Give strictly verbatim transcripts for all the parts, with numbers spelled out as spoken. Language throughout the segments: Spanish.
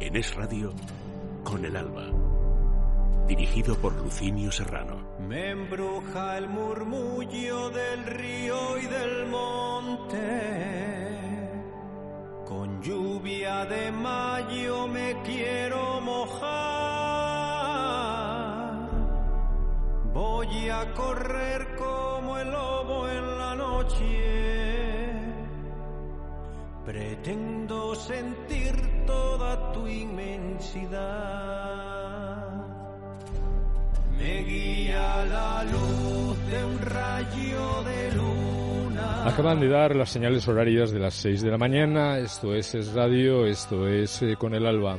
En Es Radio, Con el Alba. Dirigido por Lucinio Serrano. Me embruja el murmullo del río y del monte. Con lluvia de mayo me quiero mojar. Voy a correr como el lobo en la noche. Pretendo sentir toda tu inmensidad. Me guía la luz de un rayo de luna. Acaban de dar las señales horarias de las seis de la mañana. Esto es Es Radio, esto es eh, Con el Alba.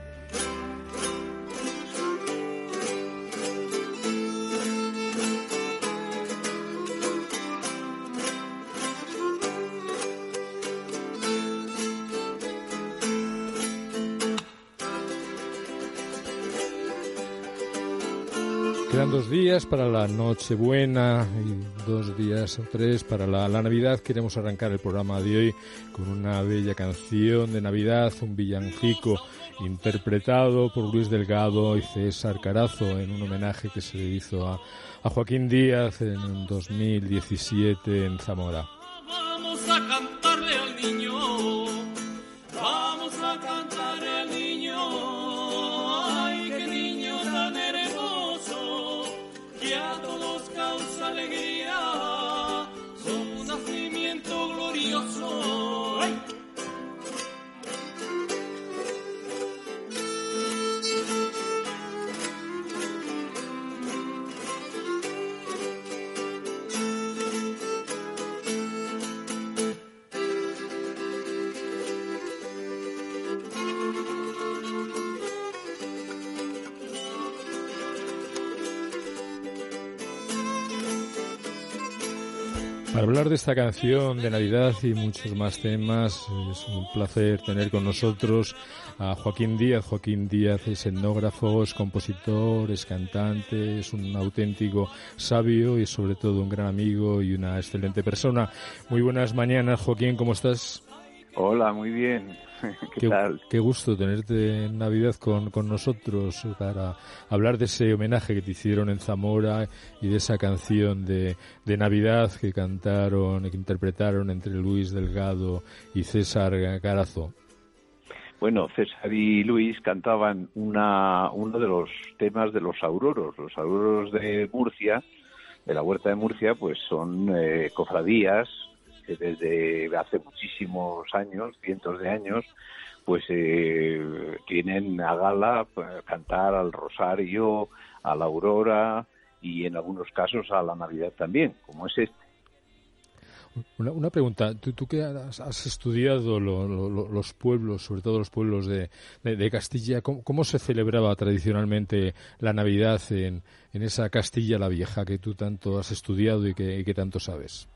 Quedan dos días para la Nochebuena y dos días o tres para la, la Navidad. Queremos arrancar el programa de hoy con una bella canción de Navidad, un villancico interpretado por Luis Delgado y César Carazo en un homenaje que se le hizo a, a Joaquín Díaz en dos mil diecisiete en Zamora. Vamos a cantarle al niño, vamos a cantarle al niño, ay, qué niño tan hermoso, que a todos causa alegría, son un nacimiento glorioso. ¡Ay! Para hablar de esta canción de Navidad y muchos más temas, es un placer tener con nosotros a Joaquín Díaz. Joaquín Díaz es etnógrafo, es compositor, es cantante, es un auténtico sabio y sobre todo un gran amigo y una excelente persona. Muy buenas mañanas, Joaquín, ¿cómo estás? Hola, muy bien. ¿Qué, qué tal? Qué gusto tenerte en Navidad con, con nosotros para hablar de ese homenaje que te hicieron en Zamora y de esa canción de, de Navidad que cantaron, que interpretaron entre Luis Delgado y César Carazo. Bueno, César y Luis cantaban una, uno de los temas de los auroros. Los auroros de Murcia, de la Huerta de Murcia, pues son eh, cofradías que desde hace muchísimos años, cientos de años, pues eh, tienen a gala pues, cantar al rosario, a la aurora y en algunos casos a la Navidad también, como es este. Una, una pregunta, tú, tú que has, has estudiado lo, lo, los pueblos, sobre todo los pueblos de, de, de Castilla, ¿cómo, ¿cómo se celebraba tradicionalmente la Navidad en, en esa Castilla la Vieja que tú tanto has estudiado y que, y que tanto sabes?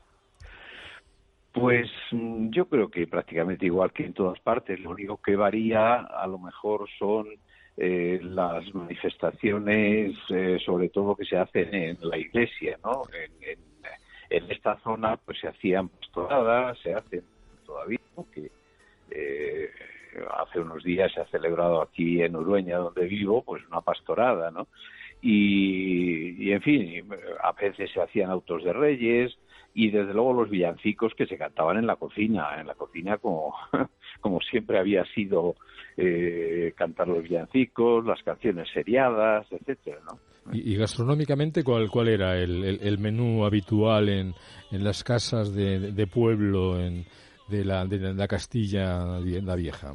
Pues yo creo que prácticamente igual que en todas partes. Lo único que varía a lo mejor son eh, las manifestaciones, eh, sobre todo que se hacen en la iglesia, ¿no? En, en, en esta zona pues se hacían pastoradas, se hacen todavía, ¿no? Que eh, hace unos días se ha celebrado aquí en Urueña, donde vivo, pues una pastorada, ¿no? Y, y en fin, a veces se hacían autos de reyes. Y desde luego los villancicos que se cantaban en la cocina, en la cocina como, como siempre había sido eh, cantar los villancicos, las canciones seriadas, etcétera, ¿no? Y, y gastronómicamente, ¿cuál cuál era el, el, el menú habitual en, en las casas de, de pueblo en, de, la, de la Castilla la Vieja?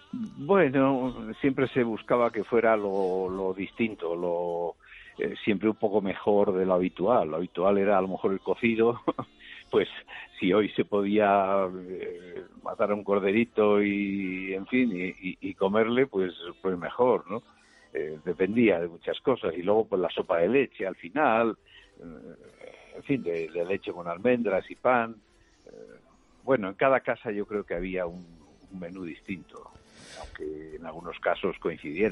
Bueno, siempre se buscaba que fuera lo, lo distinto, lo eh, siempre un poco mejor de lo habitual. Lo habitual era a lo mejor el cocido, pues si hoy se podía eh, matar a un corderito y, en fin, y, y, y comerle, pues, pues mejor, ¿no? Eh, dependía de muchas cosas. Y luego, pues la sopa de leche al final, eh, en fin, de, de leche con almendras y pan. Eh, bueno, en cada casa yo creo que había un, un menú distinto, aunque en algunos casos coincidieran.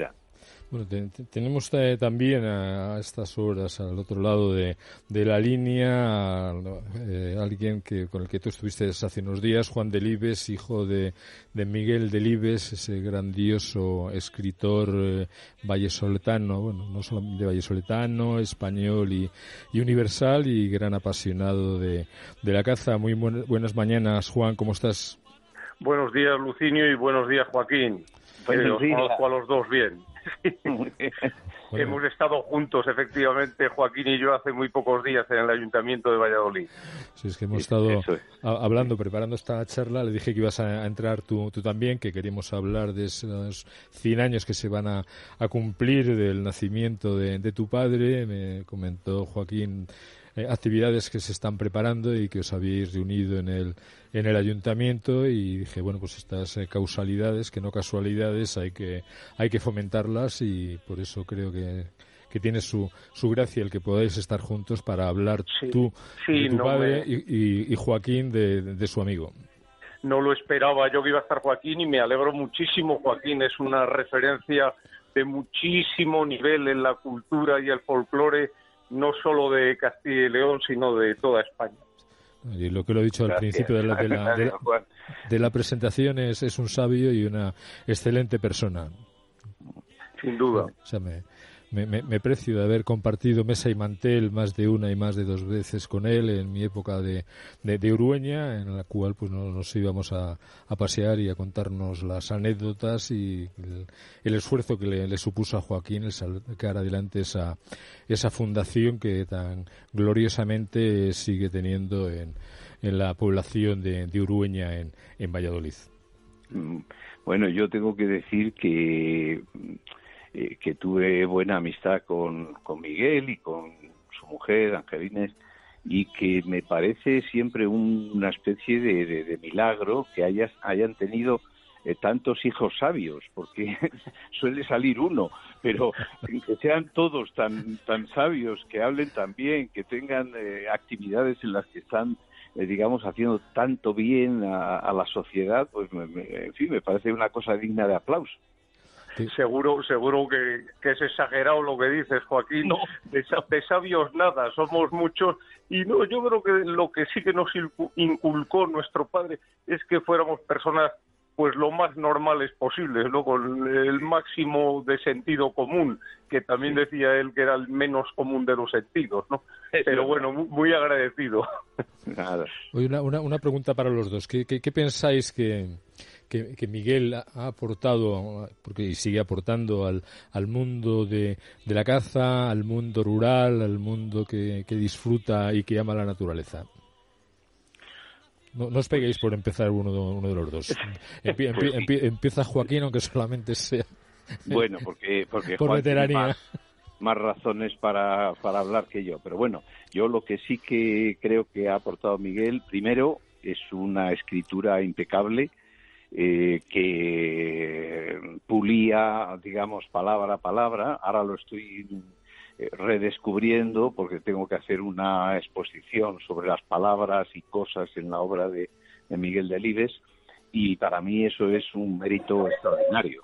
Bueno, te, te, tenemos eh, también a, a estas horas al otro lado de, de la línea eh, alguien que con el que tú estuviste hace unos días, Juan Delibes, hijo de, de Miguel Delibes, ese grandioso escritor eh, vallesoletano, bueno, no solamente vallesoletano, español y, y universal, y gran apasionado de, de la caza. Muy buen, buenas mañanas, Juan, ¿cómo estás? Buenos días, Lucinio, y buenos días, Joaquín. Eh, los conozco a los dos bien. Bueno. Hemos estado juntos, efectivamente, Joaquín y yo, hace muy pocos días en el Ayuntamiento de Valladolid. Sí, es que hemos estado hablando, preparando esta charla. Le dije que ibas a entrar tú, tú también, que queríamos hablar de esos cien años que se van a, a cumplir del nacimiento de, de tu padre. Me comentó Joaquín eh, actividades que se están preparando y que os habéis reunido en el en el ayuntamiento, y dije, bueno, pues estas eh, causalidades, que no casualidades, hay que hay que fomentarlas, y por eso creo que que tiene su, su gracia el que podáis estar juntos para hablar sí, tú sí, de tu no padre me... y, y, y Joaquín de, de, de su amigo. No lo esperaba yo que iba a estar Joaquín, y me alegro muchísimo. Joaquín es una referencia de muchísimo nivel en la cultura y el folclore, no solo de Castilla y León, sino de toda España. Y lo que lo he dicho Gracias. al principio de la, de la, de la, de la presentación es, es un sabio y una excelente persona. Sin duda. O sea, me, me, me, me precio de haber compartido mesa y mantel más de una y más de dos veces con él en mi época de, de, de Urueña, en la cual pues nos, nos íbamos a, a pasear y a contarnos las anécdotas y el, el esfuerzo que le, le supuso a Joaquín el sacar adelante esa, esa fundación que tan gloriosamente sigue teniendo en, en la población de, de Urueña en, en Valladolid. Bueno, yo tengo que decir que eh, que tuve buena amistad con, con Miguel y con su mujer, Angelines, y que me parece siempre un, una especie de, de, de milagro que hayas, hayan tenido eh, tantos hijos sabios, porque suele salir uno, pero que sean todos tan, tan sabios, que hablen tan bien, que tengan eh, actividades en las que están eh, digamos, haciendo tanto bien a, a la sociedad, pues, me, me, en fin, me parece una cosa digna de aplauso. Sí. Seguro, seguro que, que es exagerado lo que dices, Joaquín. No. De, de sabios nada, somos muchos. Y no, yo creo que lo que sí que nos inculcó nuestro padre es que fuéramos personas pues lo más normales posibles, ¿no? Con el máximo de sentido común, que también decía él que era el menos común de los sentidos, ¿no? Pero bueno, muy agradecido. Nada. Oye, una, una, una pregunta para los dos. ¿Qué, qué, qué pensáis que, que, que Miguel ha aportado, porque sigue aportando al, al mundo de, de la caza, al mundo rural, al mundo que, que disfruta y que ama la naturaleza? No, no os peguéis por empezar uno de, uno de los dos. Empie, empie, empie, empieza Joaquín, aunque solamente sea bueno, porque, porque por Juan veteranía. Tiene más, más razones para, para hablar que yo. Pero bueno, yo lo que sí que creo que ha aportado Miguel, primero, es una escritura impecable, eh, que pulía, digamos, palabra a palabra. Ahora lo estoy redescubriendo porque tengo que hacer una exposición sobre las palabras y cosas en la obra de, de Miguel Delibes, y para mí eso es un mérito extraordinario.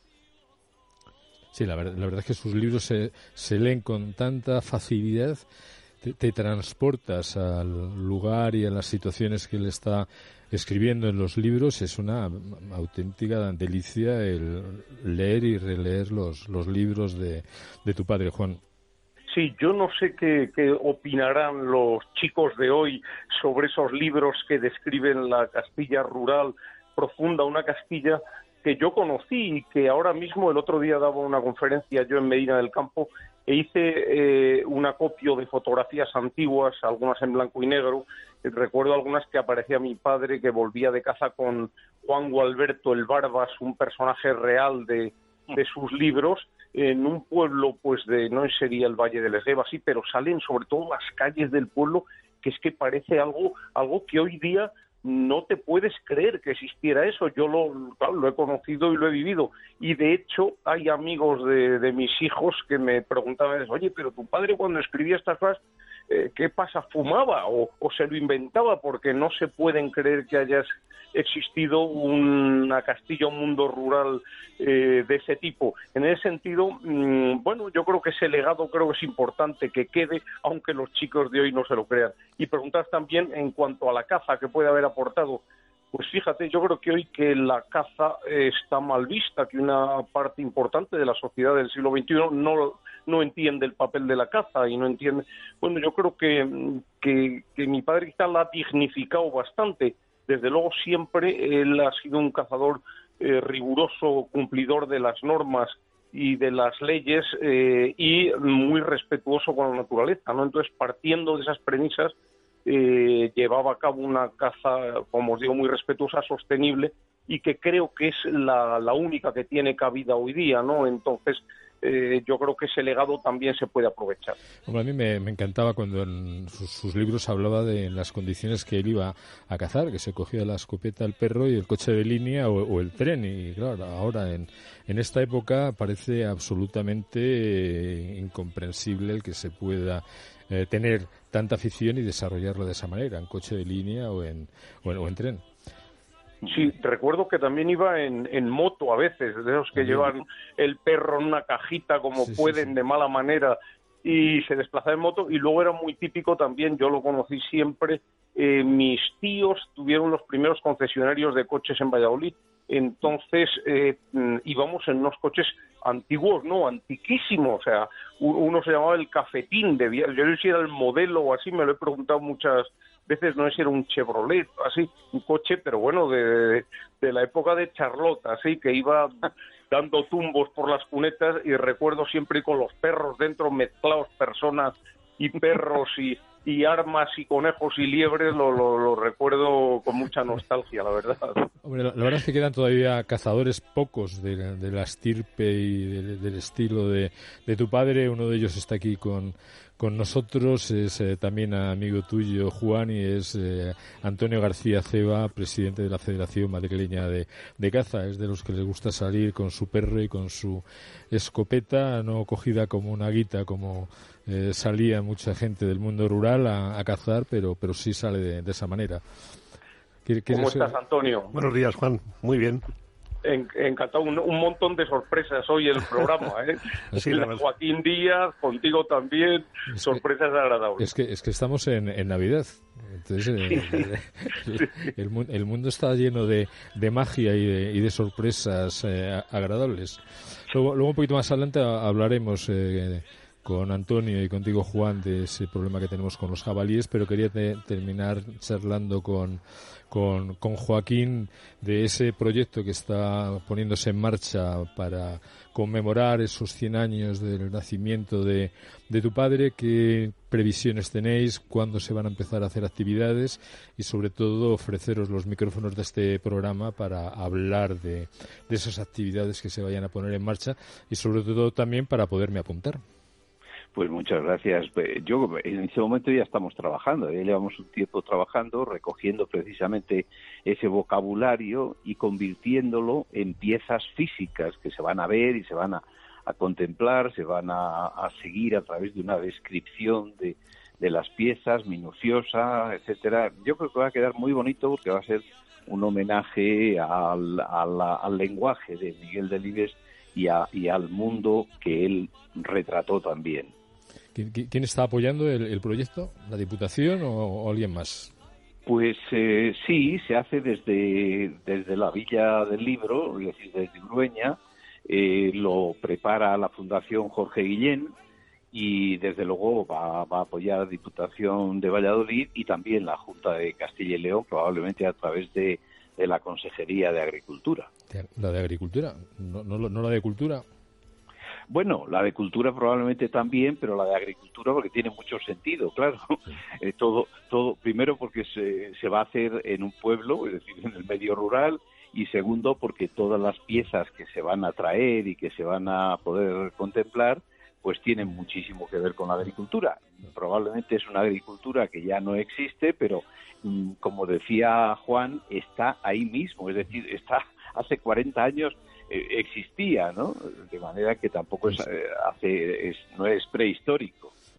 Sí, la verdad, la verdad es que sus libros se, se leen con tanta facilidad, te, te transportas al lugar y a las situaciones que él está escribiendo en los libros. Es una auténtica delicia el leer y releer los, los libros de, de tu padre, Juan. Sí, yo no sé qué, qué opinarán los chicos de hoy sobre esos libros que describen la Castilla rural profunda, una Castilla que yo conocí y que ahora mismo, el otro día daba una conferencia yo en Medina del Campo e hice eh, un acopio de fotografías antiguas, algunas en blanco y negro. Recuerdo algunas que aparecía mi padre que volvía de caza con Juan Gualberto el Barbas, un personaje real de, de sus libros, en un pueblo pues de, no sería el Valle del Esgueva, sí, pero salen sobre todo las calles del pueblo, que es que parece algo, algo que hoy día no te puedes creer que existiera eso. Yo lo, claro, lo he conocido y lo he vivido, y de hecho hay amigos de, de mis hijos que me preguntaban, oye, pero tu padre cuando escribía estas cosas eh, ¿qué pasa? ¿Fumaba o, o se lo inventaba? Porque no se pueden creer que haya existido una Castilla, un mundo rural eh, de ese tipo. En ese sentido, mmm, bueno, yo creo que ese legado creo que es importante que quede, aunque los chicos de hoy no se lo crean. Y preguntas también en cuanto a la caza que puede haber aportado. Pues fíjate, yo creo que hoy que la caza eh, está mal vista, que una parte importante de la sociedad del siglo veintiuno no, no entiende el papel de la caza y no entiende... Bueno, yo creo que, que, que mi padre quizá la ha dignificado bastante. Desde luego siempre él ha sido un cazador eh, riguroso, cumplidor de las normas y de las leyes eh, y muy respetuoso con la naturaleza, ¿no? Entonces, partiendo de esas premisas, eh, llevaba a cabo una caza, como os digo, muy respetuosa, sostenible y que creo que es la, la única que tiene cabida hoy día, ¿no? Entonces, Eh, yo creo que ese legado también se puede aprovechar. Hombre, a mí me, me encantaba cuando en sus, sus libros hablaba de las condiciones que él iba a cazar, que se cogía la escopeta, el perro y el coche de línea o, o el tren. Y claro, ahora en, en esta época parece absolutamente eh, incomprensible el que se pueda eh, tener tanta afición y desarrollarlo de esa manera, en coche de línea o en, o en, o en tren. Sí, recuerdo que también iba en, en moto a veces, de esos que llevan el perro en una cajita como sí, pueden, sí, sí. de mala manera, y se desplazaba en moto. Y luego era muy típico también, yo lo conocí siempre, eh, mis tíos tuvieron los primeros concesionarios de coches en Valladolid, entonces eh, íbamos en unos coches antiguos, no, antiquísimos, o sea, uno se llamaba el Cafetín, de, yo no sé si era el modelo o así, me lo he preguntado muchas veces, no sé si era un Chevrolet, así, un coche, pero bueno, de, de, de la época de Charlotte, así, que iba dando tumbos por las cunetas, y recuerdo siempre con los perros dentro mezclados, personas y perros y, y armas y conejos y liebres, lo, lo, lo recuerdo con mucha nostalgia, la verdad. Hombre, la, la verdad es que quedan todavía cazadores pocos de, de la estirpe y de, del estilo de, de tu padre. Uno de ellos está aquí con con nosotros, es eh, también amigo tuyo, Juan, y es eh, Antonio García Ceba, presidente de la Federación Madrileña de, de Caza. Es de los que les gusta salir con su perro y con su escopeta, no cogida como una guita, como eh, salía mucha gente del mundo rural a, a cazar, pero pero sí sale de, de esa manera. ¿Cómo estás, Antonio? Buenos días, Juan. Muy bien. En, encantado, un, un montón de sorpresas hoy en el programa, ¿eh? Sí, Joaquín Díaz, contigo también, es sorpresas que, agradables. Es que es que estamos en, en Navidad, entonces eh, sí, el, sí. el, el, el mundo está lleno de, de magia y de, y de sorpresas eh, agradables. Luego, luego un poquito más adelante hablaremos eh, con Antonio y contigo, Juan, de ese problema que tenemos con los jabalíes, pero quería te, terminar charlando con Con, con Joaquín de ese proyecto que está poniéndose en marcha para conmemorar esos cien años del nacimiento de, de tu padre. ¿Qué previsiones tenéis? ¿Cuándo se van a empezar a hacer actividades? Y sobre todo ofreceros los micrófonos de este programa para hablar de, de esas actividades que se vayan a poner en marcha y sobre todo también para poderme apuntar. Pues muchas gracias. Yo en este momento ya estamos trabajando, ya llevamos un tiempo trabajando, recogiendo precisamente ese vocabulario y convirtiéndolo en piezas físicas que se van a ver y se van a, a contemplar, se van a, a seguir a través de una descripción de, de las piezas minuciosa, etcétera. Yo creo que va a quedar muy bonito porque va a ser un homenaje al, al, al lenguaje de Miguel Delibes y, a, y al mundo que él retrató también. ¿Quién está apoyando el, el proyecto? ¿La Diputación o, o alguien más? Pues eh, sí, se hace desde, desde la Villa del Libro, es decir, desde Urueña, eh, lo prepara la Fundación Jorge Guillén y desde luego va, va a apoyar la Diputación de Valladolid y también la Junta de Castilla y León, probablemente a través de, de la Consejería de Agricultura. ¿La de Agricultura? ¿No, no, no la de Cultura? Bueno, la de Cultura probablemente también, pero la de Agricultura porque tiene mucho sentido, claro. Sí. Eh, todo, todo, primero porque se, se va a hacer en un pueblo, es decir, en el medio rural, y segundo porque todas las piezas que se van a traer y que se van a poder contemplar, pues tienen muchísimo que ver con la agricultura. Probablemente es una agricultura que ya no existe, pero como decía Juan, está ahí mismo, es decir, está hace cuarenta años eh, existía, ¿no? De manera que tampoco es, eh, hace, es, no es prehistórico.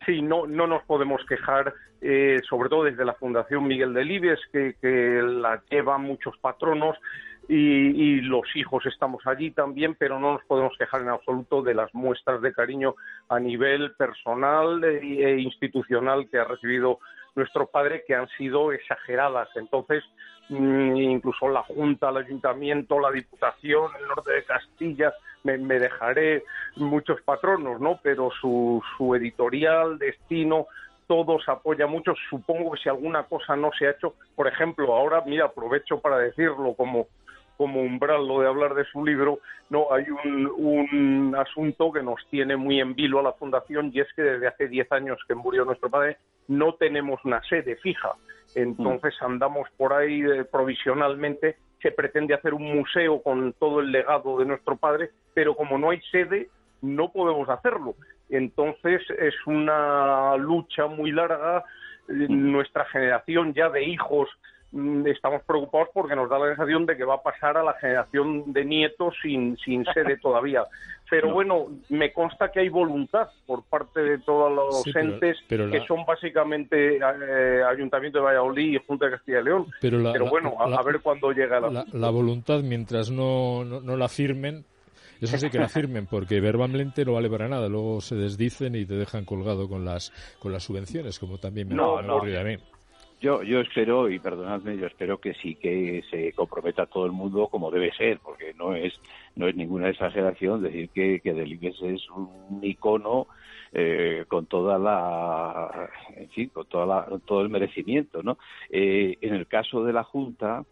sí, no, no nos podemos quejar, eh, sobre todo desde la Fundación Miguel Delibes, que, que la llevan muchos patronos, y, y los hijos estamos allí también, pero no nos podemos quejar en absoluto de las muestras de cariño a nivel personal e, e institucional que ha recibido nuestro padre, que han sido exageradas. Entonces, incluso la Junta, el Ayuntamiento, la Diputación, el Norte de Castilla, me, me dejaré muchos patronos, ¿no? Pero su, su editorial, Destino, todos apoyan mucho. Supongo que si alguna cosa no se ha hecho, por ejemplo, ahora, mira, aprovecho para decirlo como como umbral lo de hablar de su libro, no hay un, un asunto que nos tiene muy en vilo a la Fundación, y es que desde hace diez años que murió nuestro padre no tenemos una sede fija. Entonces andamos por ahí eh, provisionalmente. Se pretende hacer un museo con todo el legado de nuestro padre, pero como no hay sede, no podemos hacerlo. Entonces es una lucha muy larga. Nuestra generación ya de hijos estamos preocupados porque nos da la sensación de que va a pasar a la generación de nietos sin, sin sede todavía. Pero no. Bueno, me consta que hay voluntad por parte de todos los sí, pero, entes pero la... que son básicamente eh, Ayuntamiento de Valladolid y Junta de Castilla y León. Pero, la, pero bueno, la, a, a ver cuándo llega la... La, la voluntad, mientras no, no, no la firmen, eso sí que la firmen, porque verbalmente no vale para nada. Luego se desdicen y te dejan colgado con las con las subvenciones, como también me no, ha no. ocurrido a mí. Yo, yo espero, y perdonadme, yo espero que sí que se comprometa todo el mundo como debe ser, porque no es no es ninguna exageración decir que, que Delibes es un icono eh, con toda la, en fin, con toda la, todo el merecimiento, ¿no? Eh, en el caso de la Junta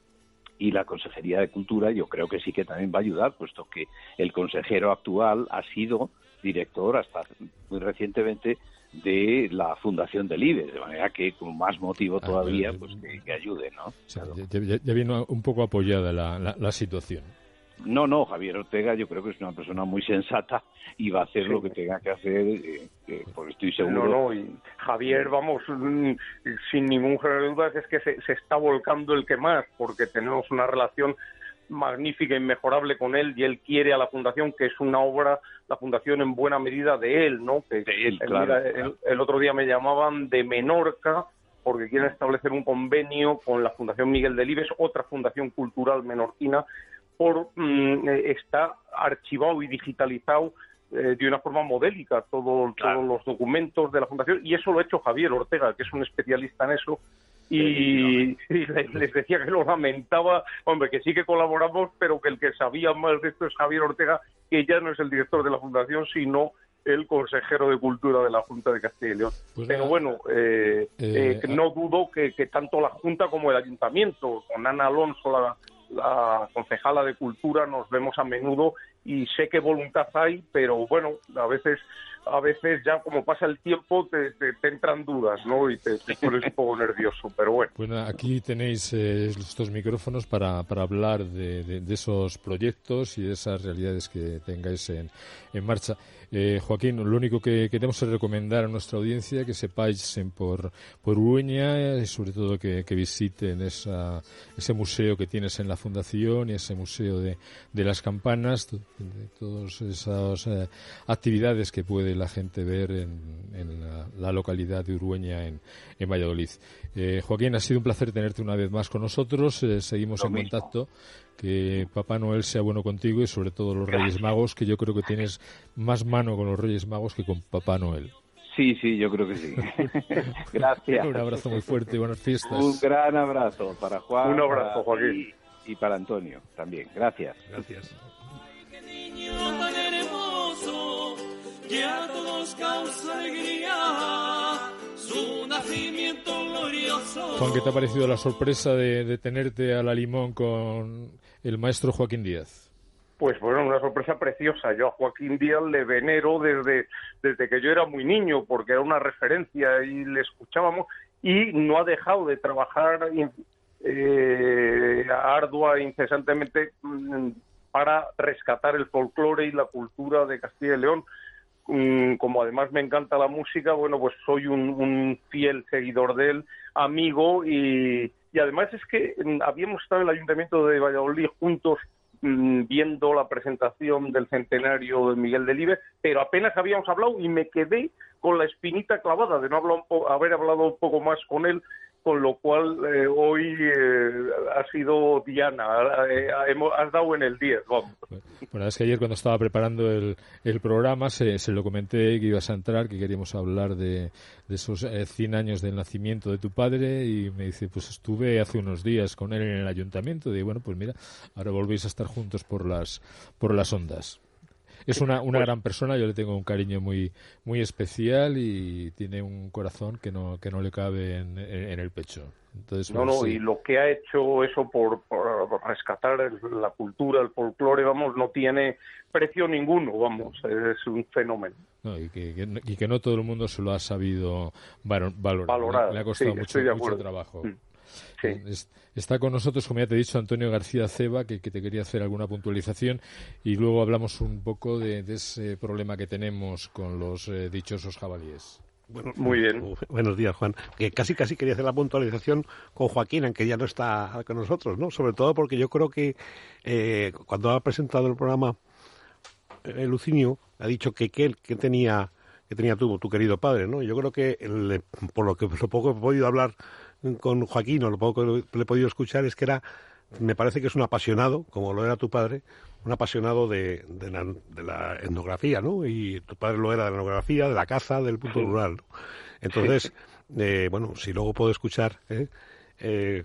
y la Consejería de Cultura, yo creo que sí que también va a ayudar, puesto que el consejero actual ha sido director hasta muy recientemente de la Fundación Delibes, de manera que con más motivo todavía, pues que, que ayude, ¿no? O sea, ya, ya, ya vino un poco apoyada la, la, la situación. No, no, Javier Ortega yo creo que es una persona muy sensata y va a hacer sí. lo que tenga que hacer, eh, eh, porque estoy seguro. No, no, y Javier, vamos, sin ningún género de dudas, es que se, se está volcando el que más, porque tenemos una relación magnífica, inmejorable con él, y él quiere a la Fundación, que es una obra, la Fundación en buena medida de él, ¿no? Que, de él, eh, claro. Mira, el, el otro día me llamaban de Menorca, porque quieren establecer un convenio con la Fundación Miguel Delibes, otra fundación cultural menorquina, por mm, está archivado y digitalizado eh, de una forma modélica todo, claro. todos los documentos de la Fundación, y eso lo ha hecho Javier Ortega, que es un especialista en eso. Y, y les decía que lo lamentaba, hombre, que sí que colaboramos, pero que el que sabía más de esto es Javier Ortega, que ya no es el director de la Fundación, sino el consejero de Cultura de la Junta de Castilla y León. Pues pero nada, bueno, eh, eh, eh, no dudo que, que tanto la Junta como el Ayuntamiento, con Ana Alonso, la, la concejala de Cultura, nos vemos a menudo, y sé que voluntad hay, pero bueno, a veces... a veces ya como pasa el tiempo te, te, te entran dudas, ¿no? Y te, te pones un poco nervioso, pero bueno. Bueno, aquí tenéis eh, estos micrófonos para, para hablar de, de, de esos proyectos y de esas realidades que tengáis en, en marcha. Eh, Joaquín, lo único que queremos es recomendar a nuestra audiencia que sepáis por, por Urueña y sobre todo que, que visiten esa, ese museo que tienes en la Fundación y ese museo de, de las campanas, de todas esas eh, actividades que puede la gente ver en, en la, la localidad de Urueña, en, en Valladolid. Eh, Joaquín, ha sido un placer tenerte una vez más con nosotros. Eh, seguimos Lo en mismo. contacto. Que Papá Noel sea bueno contigo y sobre todo los Gracias. Reyes Magos, que yo creo que tienes más mano con los Reyes Magos que con Papá Noel. Sí, sí, yo creo que sí. Gracias. Un abrazo muy fuerte y buenas fiestas. Un gran abrazo para Juan. Un abrazo, Joaquín. Y, y para Antonio también. Gracias. Gracias. Qué niño tan hermoso, que a todos causa alegría, su nacimiento glorioso. Juan, ¿qué te ha parecido la sorpresa de, de tenerte a la limón con el maestro Joaquín Díaz? Pues bueno, una sorpresa preciosa. Yo a Joaquín Díaz le venero desde, desde que yo era muy niño, porque era una referencia y le escuchábamos, y no ha dejado de trabajar eh, ardua, incesantemente, para rescatar el folclore y la cultura de Castilla y León. Como además me encanta la música, bueno, pues soy un, un fiel seguidor de él, amigo, y, y además es que habíamos estado en el Ayuntamiento de Valladolid juntos mmm, viendo la presentación del centenario de Miguel Delibes, pero apenas habíamos hablado y me quedé con la espinita clavada de no hablar un po- haber hablado un poco más con él, con lo cual eh, hoy eh, ha sido Diana, eh, hemos, has dado en el diez, vamos. Bueno, es que ayer cuando estaba preparando el, el programa se, se lo comenté que ibas a entrar, que queríamos hablar de, de esos eh, cien años del nacimiento de tu padre, y me dice, pues estuve hace unos días con él en el ayuntamiento, y digo, bueno, pues mira, ahora volvéis a estar juntos por las por las ondas. Es una, una gran persona, yo le tengo un cariño muy muy especial y tiene un corazón que no que no le cabe en, en, en el pecho. Entonces, no, pues, no, sí. Y lo que ha hecho eso por, por rescatar el, la cultura, el folclore, vamos, no tiene precio ninguno, vamos, es un fenómeno. No, y, que, que, y que no todo el mundo se lo ha sabido valorar. Valorar, le, le ha costado sí, mucho, mucho trabajo. Mm. Sí. Está con nosotros, como ya te he dicho, Antonio García Ceba, que, que te quería hacer alguna puntualización, y luego hablamos un poco de, de ese problema que tenemos con los eh, dichosos jabalíes. Bueno, muy bien. Buenos días, Juan. Que casi casi quería hacer la puntualización con Joaquín, aunque ya no está con nosotros, ¿no? Sobre todo porque yo creo que eh, cuando ha presentado el programa eh, Lucinio ha dicho que que, que tenía que tenía tu, tu querido padre, ¿no? Yo creo que el, por lo que lo poco he podido hablar con Joaquín, o lo poco que le he podido escuchar, es que era, me parece que es un apasionado, como lo era tu padre, un apasionado de, de, la, de la etnografía, ¿no? Y tu padre lo era de la etnografía, de la caza, del punto sí. rural, ¿no? Entonces, eh, bueno, si luego puedo escuchar, ¿eh? Eh,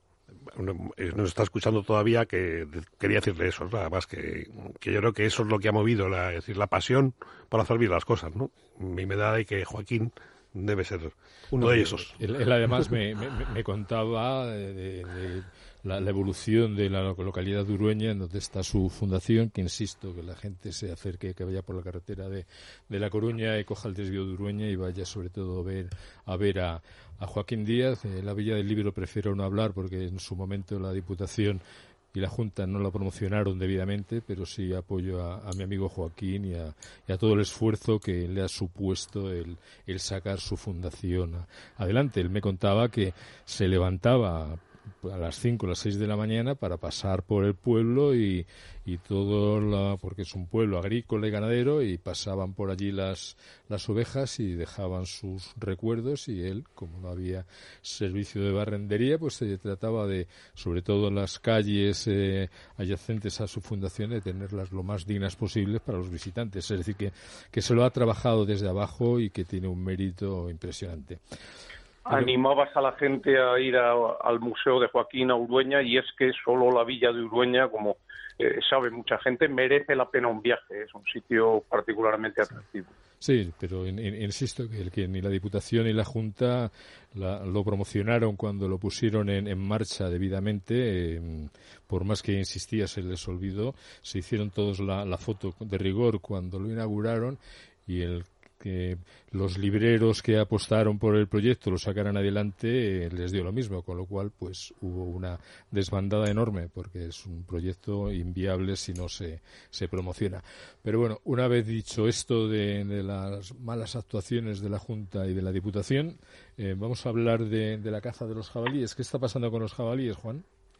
nos está escuchando todavía, que quería decirle eso, nada más que, que yo creo que eso es lo que ha movido, la, es decir, la pasión por hacer bien las cosas, ¿no? Y me da de que Joaquín debe ser uno de esos. Él, él además me, me, me contaba de, de, de la, la evolución de la localidad de Urueña, en donde está su fundación, que insisto, que la gente se acerque, que vaya por la carretera de, de La Coruña y coja el desvío de Urueña y vaya sobre todo a ver a, ver a, a Joaquín Díaz. En la Villa del Libro prefiero no hablar porque en su momento la Diputación y la Junta no la promocionaron debidamente, pero sí apoyo a, a mi amigo Joaquín y a, y a todo el esfuerzo que le ha supuesto el, el sacar su fundación adelante. Él me contaba que se levantaba a las cinco o las seis de la mañana para pasar por el pueblo y, y todo la, porque es un pueblo agrícola y ganadero, y pasaban por allí las, las ovejas y dejaban sus recuerdos, y él, como no había servicio de barrendería, pues se trataba de, sobre todo en las calles eh, adyacentes a su fundación, de tenerlas lo más dignas posibles para los visitantes. Es decir, que, que se lo ha trabajado desde abajo y que tiene un mérito impresionante. Animabas a la gente a ir a, al Museo de Joaquín a Urueña, y es que solo la villa de Urueña, como eh, sabe mucha gente, merece la pena un viaje. Es un sitio particularmente atractivo. Sí, pero in, in, insisto que, el, que ni la Diputación ni la Junta la, lo promocionaron cuando lo pusieron en, en marcha debidamente. Eh, por más que insistía, se les olvidó. Se hicieron todos la, la foto de rigor cuando lo inauguraron, y el que los libreros que apostaron por el proyecto lo sacaran adelante eh, les dio lo mismo, con lo cual pues hubo una desbandada enorme, porque es un proyecto inviable si no se, se promociona. Pero bueno, una vez dicho esto de, de las malas actuaciones de la Junta y de la Diputación, eh, vamos a hablar de, de la caza de los jabalíes. ¿Qué está pasando con los jabalíes, Juan?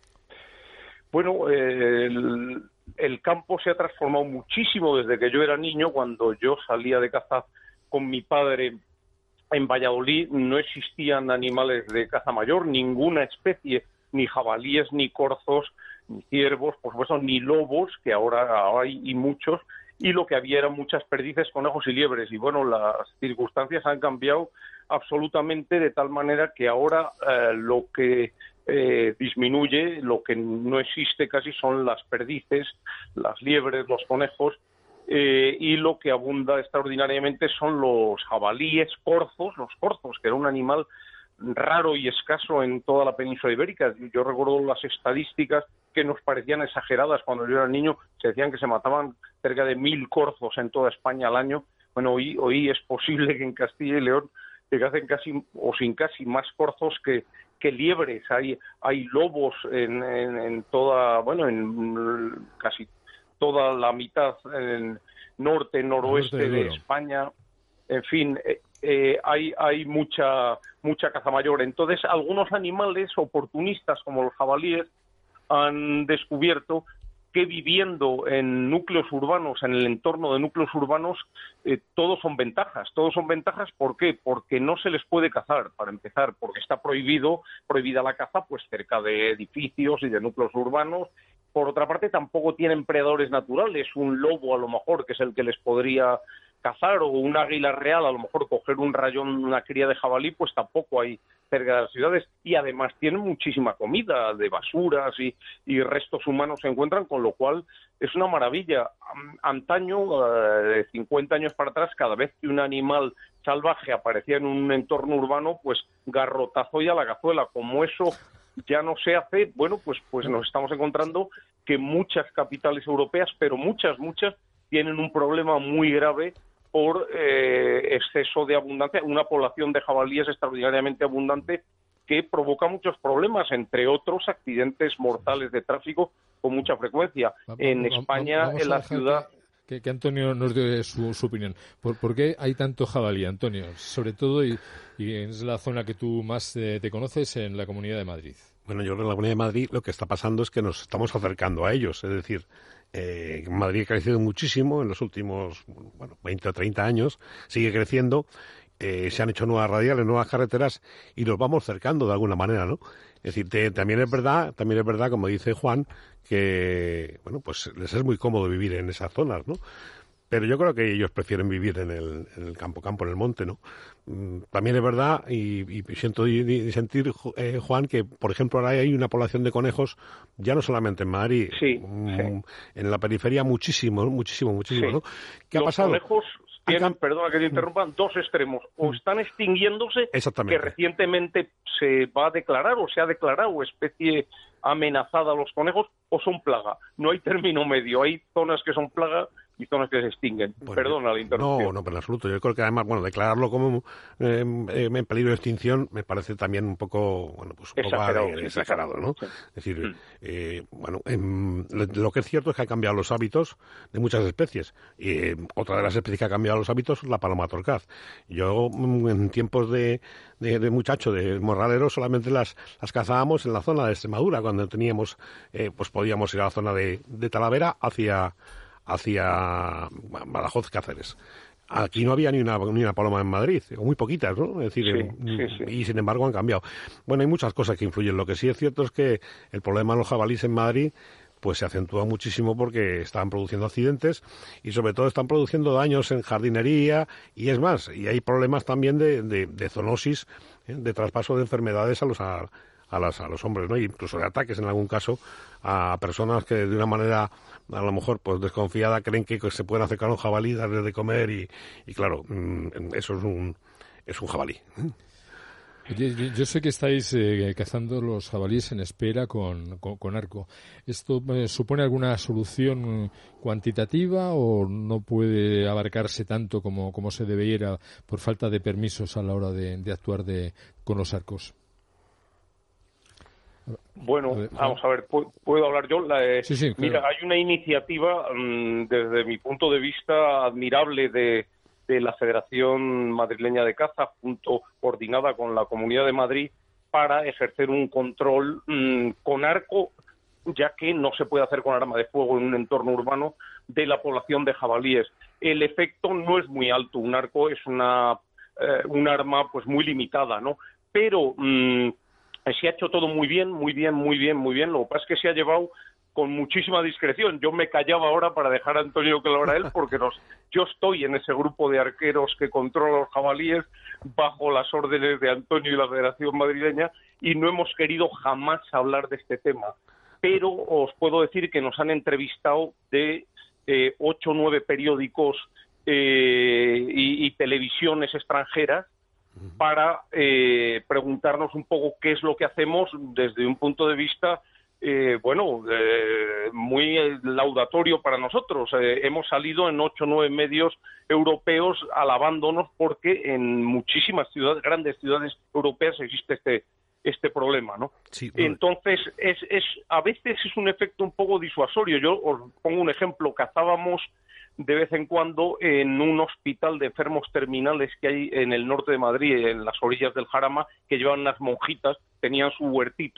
Bueno, eh, el, el campo se ha transformado muchísimo desde que yo era niño. Cuando yo salía de caza con mi padre en Valladolid, no existían animales de caza mayor, ninguna especie, ni jabalíes, ni corzos, ni ciervos, por supuesto, ni lobos, que ahora hay y muchos, y lo que había eran muchas perdices, conejos y liebres. Y bueno, las circunstancias han cambiado absolutamente, de tal manera que ahora eh, lo que eh, disminuye, lo que no existe casi, son las perdices, las liebres, los conejos, Eh, y lo que abunda extraordinariamente son los jabalíes, corzos, los corzos, que era un animal raro y escaso en toda la península ibérica. Yo recuerdo las estadísticas que nos parecían exageradas cuando yo era niño. Se decían que se mataban cerca de mil corzos en toda España al año. Bueno, hoy, hoy es posible que en Castilla y León se cacen casi o sin casi más corzos que, que liebres. Hay, hay lobos en, en, en toda, bueno, en casi toda la mitad en norte, noroeste norte de, de España. En fin, eh, eh, hay, hay mucha, mucha caza mayor. Entonces, algunos animales oportunistas, como los jabalíes, han descubierto que viviendo en núcleos urbanos, en el entorno de núcleos urbanos, eh, todos son ventajas. Todos son ventajas, ¿por qué? Porque no se les puede cazar, para empezar, porque está prohibido, prohibida la caza pues cerca de edificios y de núcleos urbanos. Por otra parte, tampoco tienen predadores naturales, un lobo a lo mejor, que es el que les podría cazar, o un águila real, a lo mejor coger un rayón, una cría de jabalí, pues tampoco hay cerca de las ciudades, y además tienen muchísima comida, de basuras y, y restos humanos se encuentran, con lo cual es una maravilla. Antaño, de cincuenta años para atrás, cada vez que un animal salvaje aparecía en un entorno urbano, pues garrotazo y a la cazuela. Como eso ya no se hace, bueno, pues, pues nos estamos encontrando que muchas capitales europeas, pero muchas, muchas, tienen un problema muy grave por eh, exceso de abundancia, una población de jabalíes extraordinariamente abundante que provoca muchos problemas, entre otros accidentes mortales de tráfico con mucha frecuencia. Vamos, en vamos, España, vamos en la a dejar ciudad... Que, que, que Antonio nos dé su, su opinión. ¿Por, ¿Por qué hay tanto jabalí, Antonio? Sobre todo, y, y es la zona que tú más eh, te conoces, en la Comunidad de Madrid. Bueno, yo creo que en la Comunidad de Madrid lo que está pasando es que nos estamos acercando a ellos, es decir... Eh, Madrid ha crecido muchísimo en los últimos bueno, veinte o treinta años, sigue creciendo, eh, se han hecho nuevas radiales, nuevas carreteras y nos vamos cercando de alguna manera, ¿no? Es decir, te, también es verdad, también es verdad, como dice Juan, que bueno, pues les es muy cómodo vivir en esas zonas, ¿no? Pero yo creo que ellos prefieren vivir en el, en el campo, campo, en el monte, ¿no? También es verdad, y, y siento y, y sentir, eh, Juan, que, por ejemplo, ahora hay una población de conejos, ya no solamente en Madrid, sí, mm, sí. en la periferia muchísimo, muchísimo, muchísimo, sí. ¿no? ¿Qué Los ha pasado? Conejos tienen, Acá... perdona que te interrumpan, dos extremos. O están extinguiéndose, que recientemente se va a declarar o se ha declarado especie amenazada a los conejos, o son plaga. No hay término medio. Hay zonas que son plaga y zonas que se extinguen. Bueno, Perdona la interrupción. No, no, pero en absoluto. Yo creo que además, bueno, declararlo como eh, en peligro de extinción me parece también un poco, bueno, pues un exagerado, poco sí, exagerado, ¿no? Sí. Es decir, mm. eh, bueno, eh, lo que es cierto es que ha cambiado los hábitos de muchas especies. Y eh, otra de las especies que ha cambiado los hábitos es la paloma torcaz. Yo, en tiempos de, de, de muchacho, de morralero, solamente las, las cazábamos en la zona de Extremadura, cuando teníamos, eh, pues podíamos ir a la zona de, de Talavera hacia... hacia Badajoz, Cáceres. Aquí no había ni una, ni una paloma en Madrid, o muy poquitas, ¿no? Es decir, sí, sí, sí. y sin embargo han cambiado. Bueno, hay muchas cosas que influyen. Lo que sí es cierto es que el problema de los jabalíes en Madrid pues se acentúa muchísimo porque están produciendo accidentes y sobre todo están produciendo daños en jardinería y es más, y hay problemas también de, de, de zoonosis, ¿eh? De traspaso de enfermedades a los a, a, las, a los hombres, ¿no? Y incluso de ataques en algún caso a personas que de una manera a lo mejor pues desconfiada creen que se pueden acercar a un jabalí, darle de comer y, y claro, eso es un es un jabalí. Yo, yo sé que estáis eh, cazando los jabalíes en espera con, con, con arco. ¿Esto eh, supone alguna solución cuantitativa o no puede abarcarse tanto como, como se debiera por falta de permisos a la hora de, de actuar de, con los arcos? Bueno, a ver, vamos a ver, ¿puedo hablar yo? La, eh, sí, sí, claro. Mira, hay una iniciativa, mmm, desde mi punto de vista, admirable de, de la Federación Madrileña de Caza, junto, coordinada con la Comunidad de Madrid, para ejercer un control mmm, con arco, ya que no se puede hacer con arma de fuego en un entorno urbano, de la población de jabalíes. El efecto no es muy alto, un arco es una eh, un arma pues muy limitada, ¿no? Pero... Mmm, se ha hecho todo muy bien, muy bien, muy bien, muy bien. Lo que pasa es que se ha llevado con muchísima discreción. Yo me callaba ahora para dejar a Antonio que lo haga él, porque nos, yo estoy en ese grupo de arqueros que controla los jabalíes bajo las órdenes de Antonio y la Federación Madrileña y no hemos querido jamás hablar de este tema. Pero os puedo decir que nos han entrevistado de eh, ocho o nueve periódicos eh, y, y televisiones extranjeras para eh, preguntarnos un poco qué es lo que hacemos desde un punto de vista, eh, bueno, eh, muy laudatorio para nosotros. Eh, hemos salido en ocho o nueve medios europeos alabándonos porque en muchísimas ciudades, grandes ciudades europeas existe este este problema, ¿no? Sí, bueno. Entonces, es, es a veces es un efecto un poco disuasorio. Yo os pongo un ejemplo. Cazábamos de vez en cuando en un hospital de enfermos terminales que hay en el norte de Madrid, en las orillas del Jarama, que llevan unas monjitas, tenían su huertito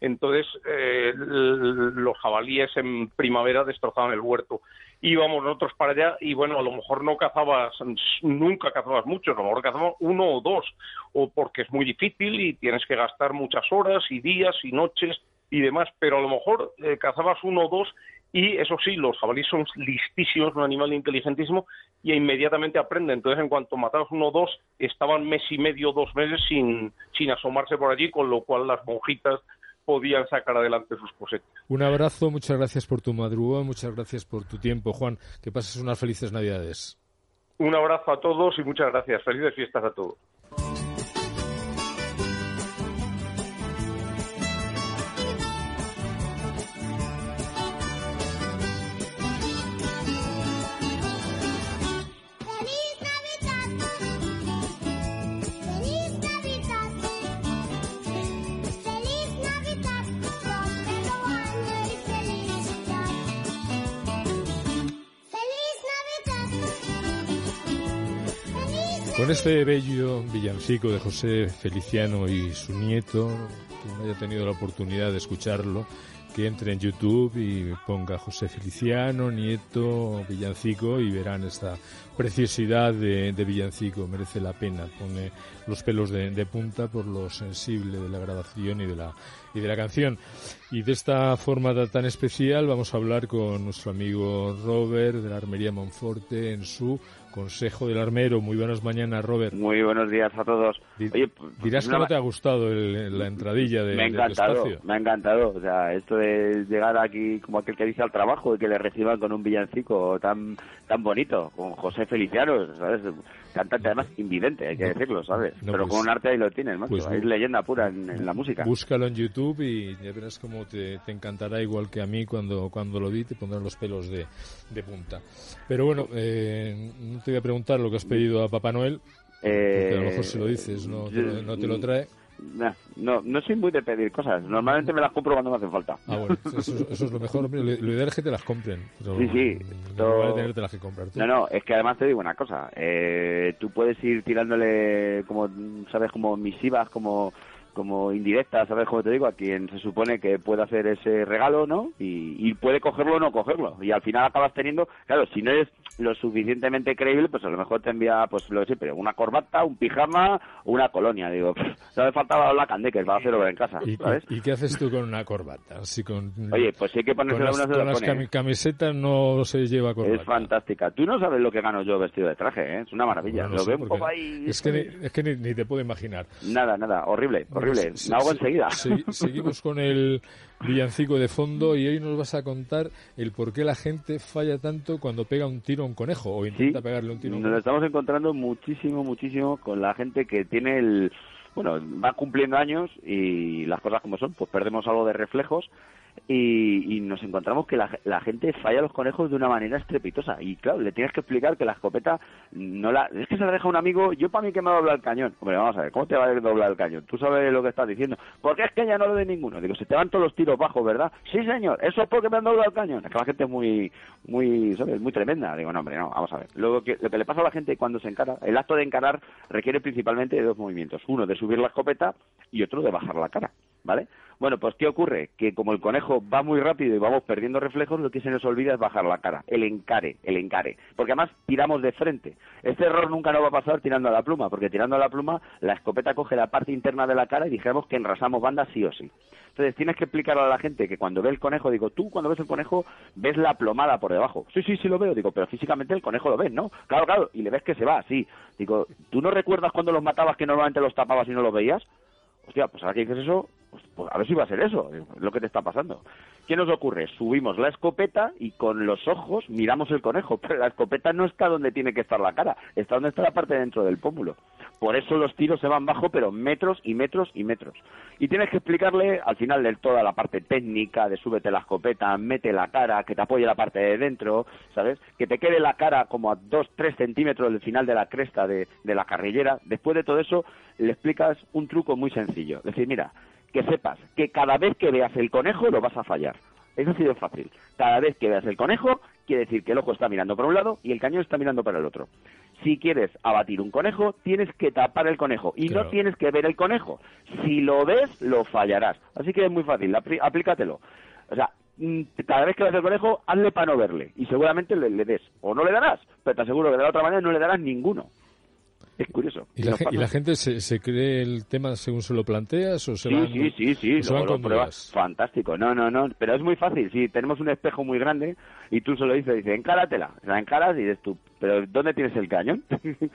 Entonces, eh, los jabalíes en primavera destrozaban el huerto. Íbamos nosotros para allá y, bueno, a lo mejor no cazabas, nunca cazabas muchos, a lo mejor cazabas uno o dos, o porque es muy difícil y tienes que gastar muchas horas y días y noches y demás, pero a lo mejor eh, cazabas uno o dos. Y eso sí, los jabalíes son listísimos, un animal inteligentísimo, y inmediatamente aprenden. Entonces, en cuanto matabas uno o dos, estaban mes y medio, dos meses sin, sin asomarse por allí, con lo cual las monjitas podían sacar adelante sus cosechas. Un abrazo, muchas gracias por tu madrugón, muchas gracias por tu tiempo, Juan. Que pases unas felices Navidades. Un abrazo a todos y muchas gracias. Felices fiestas a todos. Con este bello villancico de José Feliciano y su nieto, quien no haya tenido la oportunidad de escucharlo, que entre en YouTube y ponga José Feliciano, nieto, villancico, y verán esta preciosidad de, de villancico. Merece la pena. Pone los pelos de, de punta por lo sensible de la grabación y de la y de la canción. Y de esta forma tan especial vamos a hablar con nuestro amigo Robert de la Armería Monforte en su Consejo del Armero. Muy buenas mañanas, Robert. Muy buenos días a todos. Oye, dirás que no te ha gustado el, la entradilla de, me ha encantado, del espacio. Me ha encantado. O sea, esto de llegar aquí como aquel que dice al trabajo y que le reciban con un villancico tan tan bonito, con José Feliciano, ¿sabes? Cantante además invidente, hay que no, decirlo, ¿sabes? No, Pero pues, con un arte ahí lo tienes, macho. Pues, es leyenda pura en, en la música. Búscalo en YouTube y ya verás cómo te, te encantará, igual que a mí cuando cuando lo vi, te pondrán los pelos de, de punta. Pero bueno, eh, no te voy a preguntar lo que has pedido a Papá Noel, eh, porque a lo mejor si lo dices no te lo, no te lo trae. No, no, no soy muy de pedir cosas. Normalmente me las compro cuando me hacen falta. Ah, bueno, eso, eso es lo mejor. Lo, lo ideal es que te las compren. Pero sí, sí. No todo... vale tenerte las que comprar tú. No, no, es que además te digo una cosa. Eh, tú puedes ir tirándole, como sabes, como misivas, como como indirectas, ¿sabes cómo te digo? A quien se supone que puede hacer ese regalo, ¿no? Y, y puede cogerlo o no cogerlo. Y al final acabas teniendo, claro, si no eres lo suficientemente creíble, pues a lo mejor te envía, pues lo de siempre, una corbata, un pijama, una colonia. Digo, no me faltaba la candeque para hacerlo en casa, ¿Y, ¿sabes? ¿Y, ¿Y qué haces tú con una corbata? Así con, Oye, pues si hay que ponerse con las, una, se con la las pone. camisetas no se lleva corbata. Es fantástica. Tú no sabes lo que gano yo vestido de traje, ¿eh? Es una maravilla. Bueno, no lo sé, veo un poco ahí... Es que, ni, es que ni, ni te puedo imaginar. Nada, nada. Horrible, horrible. Bueno, me hago se, enseguida. Se, seguimos con el villancico de fondo y hoy nos vas a contar el por qué la gente falla tanto cuando pega un tiro a un conejo o intenta sí, pegarle un tiro a un nos conejo. Nos estamos encontrando muchísimo, muchísimo con la gente que tiene el... Bueno, va cumpliendo años y las cosas como son, pues perdemos algo de reflejos y, y nos encontramos que la, la gente falla a los conejos de una manera estrepitosa. Y claro, le tienes que explicar que la escopeta no la... Es que se la deja un amigo, yo para mí que me dobla el cañón. Hombre, vamos a ver, ¿cómo te va a doblar el cañón? Tú sabes lo que estás diciendo. Porque es que ya no le doy ninguno. Digo, se te van todos los tiros bajos, ¿verdad? Sí, señor, eso es porque me han doblado el cañón. Es que la gente es muy, muy, ¿sabes? Muy tremenda. Digo, no, hombre, no, vamos a ver. Luego, que, lo que le pasa a la gente cuando se encara, el acto de encarar requiere principalmente de dos movimientos. Uno, de subir la escopeta y otro de bajar la cara, ¿vale? Bueno, pues ¿qué ocurre? Que como el conejo va muy rápido y vamos perdiendo reflejos, lo que se nos olvida es bajar la cara, el encare, el encare, porque además tiramos de frente. Este error nunca nos va a pasar tirando a la pluma, porque tirando a la pluma la escopeta coge la parte interna de la cara y dijéramos que enrasamos banda sí o sí. Entonces tienes que explicarle a la gente que cuando ve el conejo, digo, tú cuando ves el conejo ves la plomada por debajo. Sí, sí, sí lo veo, digo, pero físicamente el conejo lo ves, ¿no? Claro, claro, y le ves que se va, sí. Digo, ¿tú no recuerdas cuando los matabas que normalmente los tapabas y no los veías? Hostia, pues ahora que dices eso, pues a ver si va a ser eso, es lo que te está pasando. ¿Qué nos ocurre? Subimos la escopeta y con los ojos miramos el conejo, pero la escopeta no está donde tiene que estar la cara, está donde está la parte de dentro del pómulo. Por eso los tiros se van bajo, pero metros y metros y metros. Y tienes que explicarle al final de toda la parte técnica de súbete la escopeta, mete la cara, que te apoye la parte de dentro, ¿sabes? Que te quede la cara como a dos, tres centímetros del final de la cresta de, de la carrillera. Después de todo eso, le explicas un truco muy sencillo. Es decir, mira, que sepas que cada vez que veas el conejo lo vas a fallar. Eso ha sido fácil. Cada vez que veas el conejo, quiere decir que el ojo está mirando para un lado y el cañón está mirando para el otro. Si quieres abatir un conejo, tienes que tapar el conejo y claro. no tienes que ver el conejo. Si lo ves, lo fallarás. Así que es muy fácil, apl- aplícatelo. O sea, cada vez que ves el conejo, hazle para no verle y seguramente le, le des. O no le darás, pero te aseguro que de la otra manera no le darás ninguno. Es curioso. ¿Y la, ¿y la gente se, se cree el tema según se lo planteas o se sí, van Sí, sí, sí, se van con pruebas? Fantástico. No, no, no, pero es muy fácil. Sí, tenemos un espejo muy grande y tú se lo dices, dices, encáratela. La encaras y dices tú, ¿pero dónde tienes el cañón?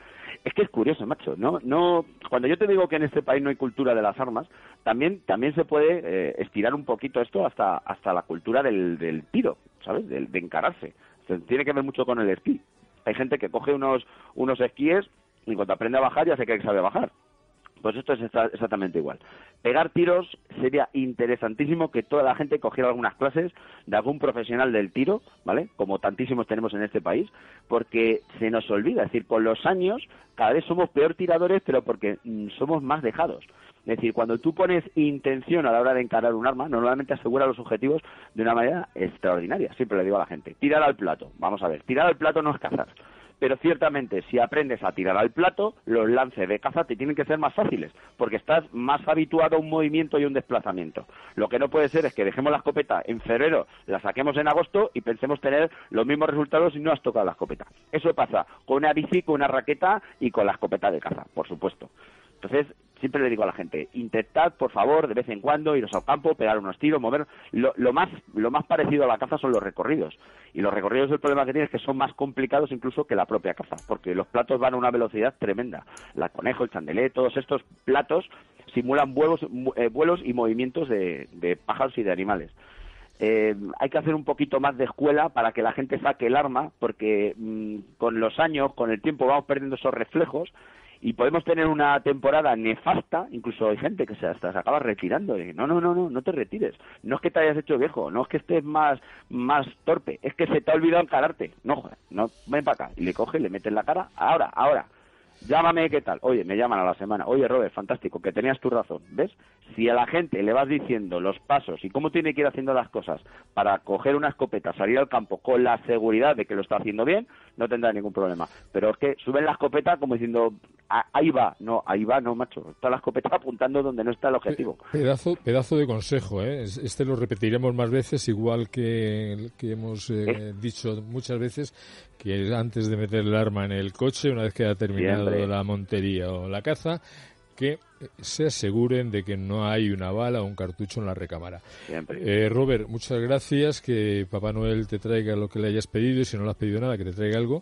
Es que es curioso, macho. No, no. Cuando yo te digo que en este país no hay cultura de las armas, también también se puede eh, estirar un poquito esto hasta hasta la cultura del, del tiro, ¿sabes? De, de encararse. O sea, tiene que ver mucho con el esquí. Hay gente que coge unos unos esquíes y cuando aprende a bajar ya se cree que sabe bajar. Pues esto es exactamente igual. Pegar tiros sería interesantísimo que toda la gente cogiera algunas clases de algún profesional del tiro, ¿vale? Como tantísimos tenemos en este país, porque se nos olvida. Es decir, con los años cada vez somos peor tiradores, pero porque mm, somos más dejados. Es decir, cuando tú pones intención a la hora de encarar un arma, normalmente asegura los objetivos de una manera extraordinaria. Siempre le digo a la gente, tirar al plato. Vamos a ver, tirar al plato no es cazar. Pero ciertamente, si aprendes a tirar al plato, los lances de caza te tienen que ser más fáciles, porque estás más habituado a un movimiento y un desplazamiento. Lo que no puede ser es que dejemos la escopeta en febrero, la saquemos en agosto y pensemos tener los mismos resultados si no has tocado la escopeta. Eso pasa con una bici, con una raqueta y con la escopeta de caza, por supuesto. Entonces, siempre le digo a la gente, intentad, por favor, de vez en cuando, iros al campo, pegar unos tiros, mover... Lo, lo más lo más parecido a la caza son los recorridos. Y los recorridos, el problema que tienen es que son más complicados incluso que la propia caza, porque los platos van a una velocidad tremenda. La conejo, el chandelé, todos estos platos simulan vuelos, eh, vuelos y movimientos de, de pájaros y de animales. Eh, hay que hacer un poquito más de escuela para que la gente saque el arma, porque mmm, con los años, con el tiempo, vamos perdiendo esos reflejos y podemos tener una temporada nefasta. Incluso hay gente que se hasta se acaba retirando. Y no, no, no, no, no te retires. No es que te hayas hecho viejo, no es que estés más más torpe, es que se te ha olvidado encararte. No, joder, no, ven para acá. Y le coge, le mete en la cara, ahora, ahora. Llámame, ¿qué tal? Oye, me llaman a la semana. Oye, Robert, fantástico, que tenías tu razón. ¿Ves? Si a la gente le vas diciendo los pasos y cómo tiene que ir haciendo las cosas para coger una escopeta, salir al campo con la seguridad de que lo está haciendo bien, no tendrá ningún problema. Pero es que suben la escopeta como diciendo, ahí va. No, ahí va, no, macho. Está la escopeta apuntando donde no está el objetivo. Pedazo, pedazo de consejo, ¿eh? Este lo repetiremos más veces, igual que el que hemos eh, ¿Eh? dicho muchas veces, que antes de meter el arma en el coche, una vez que ha terminado Siempre. la montería o la caza, que se aseguren de que no hay una bala o un cartucho en la recámara. Eh, Robert, muchas gracias, que Papá Noel te traiga lo que le hayas pedido y si no le has pedido nada, que te traiga algo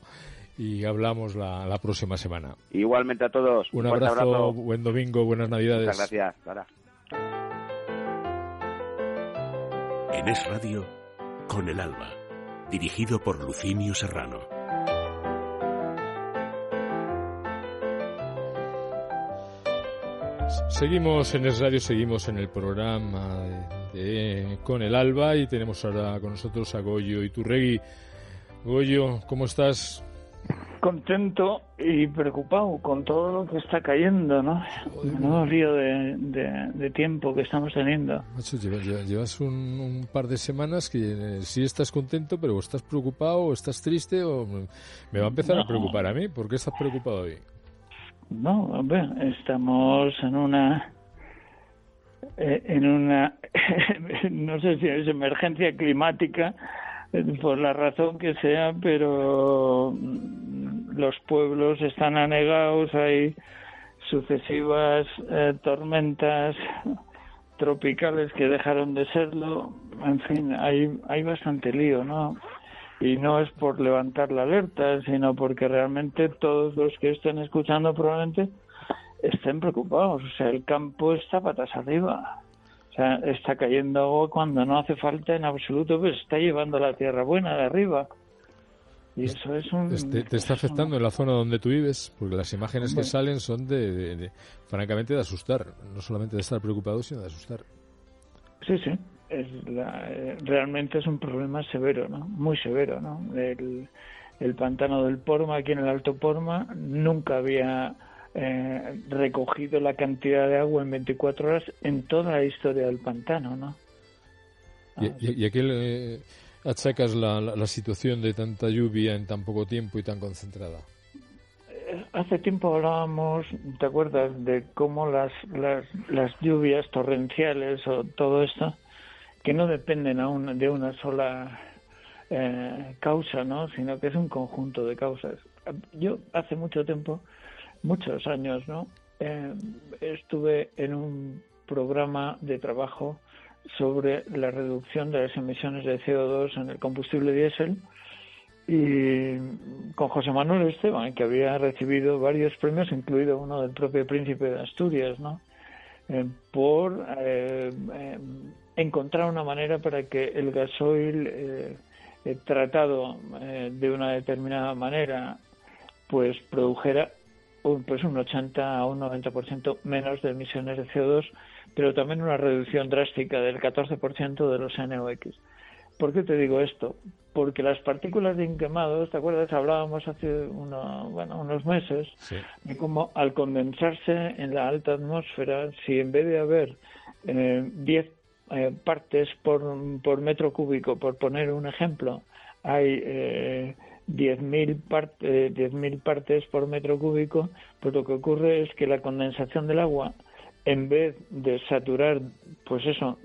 y hablamos la, la próxima semana. Igualmente a todos. Un, un abrazo, abrazo, buen domingo, buenas Navidades. Muchas gracias. Ahora. En Es Radio, Con el Alba, dirigido por Lucinio Serrano. Seguimos en Es Radio, seguimos en el programa de, de Con el Alba y tenemos ahora con nosotros a Goyo Iturregui. Goyo, ¿cómo estás? Contento y preocupado con todo lo que está cayendo, ¿no? Un río de, de, de tiempo que estamos teniendo. Macho, llevas, llevas un, un par de semanas que eh, sí estás contento, pero o estás preocupado o estás triste o me va a empezar no. a preocupar a mí. ¿Por qué estás preocupado hoy? No, hombre, estamos en una eh, en una no sé si es emergencia climática por la razón que sea, pero los pueblos están anegados, hay sucesivas eh, tormentas tropicales que dejaron de serlo, en fin, hay hay bastante lío, ¿no? Y no es por levantar la alerta, sino porque realmente todos los que estén escuchando probablemente estén preocupados. O sea, el campo está patas arriba. O sea, está cayendo agua cuando no hace falta en absoluto, pues está llevando la tierra buena de arriba. Y eso es un... ¿Te, te está afectando en la zona donde tú vives? Porque las imágenes que salen son de, de, de, francamente, de asustar. No solamente de estar preocupado, sino de asustar. Sí, sí. Es la, eh, realmente es un problema severo, ¿no? Muy severo, ¿no? El, el pantano del Porma, aquí en el Alto Porma, nunca había eh, recogido la cantidad de agua en veinticuatro horas en toda la historia del pantano, ¿no? ¿Y, y, y a qué le achacas la, la, la situación de tanta lluvia en tan poco tiempo y tan concentrada? hace tiempo hablábamos, ¿te acuerdas?, de cómo las, las, las lluvias torrenciales o todo esto, que no dependen aún de una sola eh, causa, ¿no?, sino que es un conjunto de causas. Yo hace mucho tiempo, muchos años, ¿no?, eh, estuve en un programa de trabajo sobre la reducción de las emisiones de C O dos en el combustible diésel, y con José Manuel Esteban, que había recibido varios premios, incluido uno del propio Príncipe de Asturias, ¿no?, eh, por eh, eh, encontrar una manera para que el gasoil eh, eh, tratado eh, de una determinada manera pues produjera un, pues un ochenta a un noventa por ciento menos de emisiones de C O dos, pero también una reducción drástica del catorce por ciento de los N O X. ¿Por qué te digo esto? Porque las partículas de inquemados, ¿te acuerdas? Hablábamos hace uno, bueno, unos meses, sí, de cómo al condensarse en la alta atmósfera, si en vez de haber eh, diez eh, partes por, por metro cúbico, por poner un ejemplo, hay eh, diez mil part, eh, diez mil partes por metro cúbico, pues lo que ocurre es que la condensación del agua, en vez de saturar, pues eso,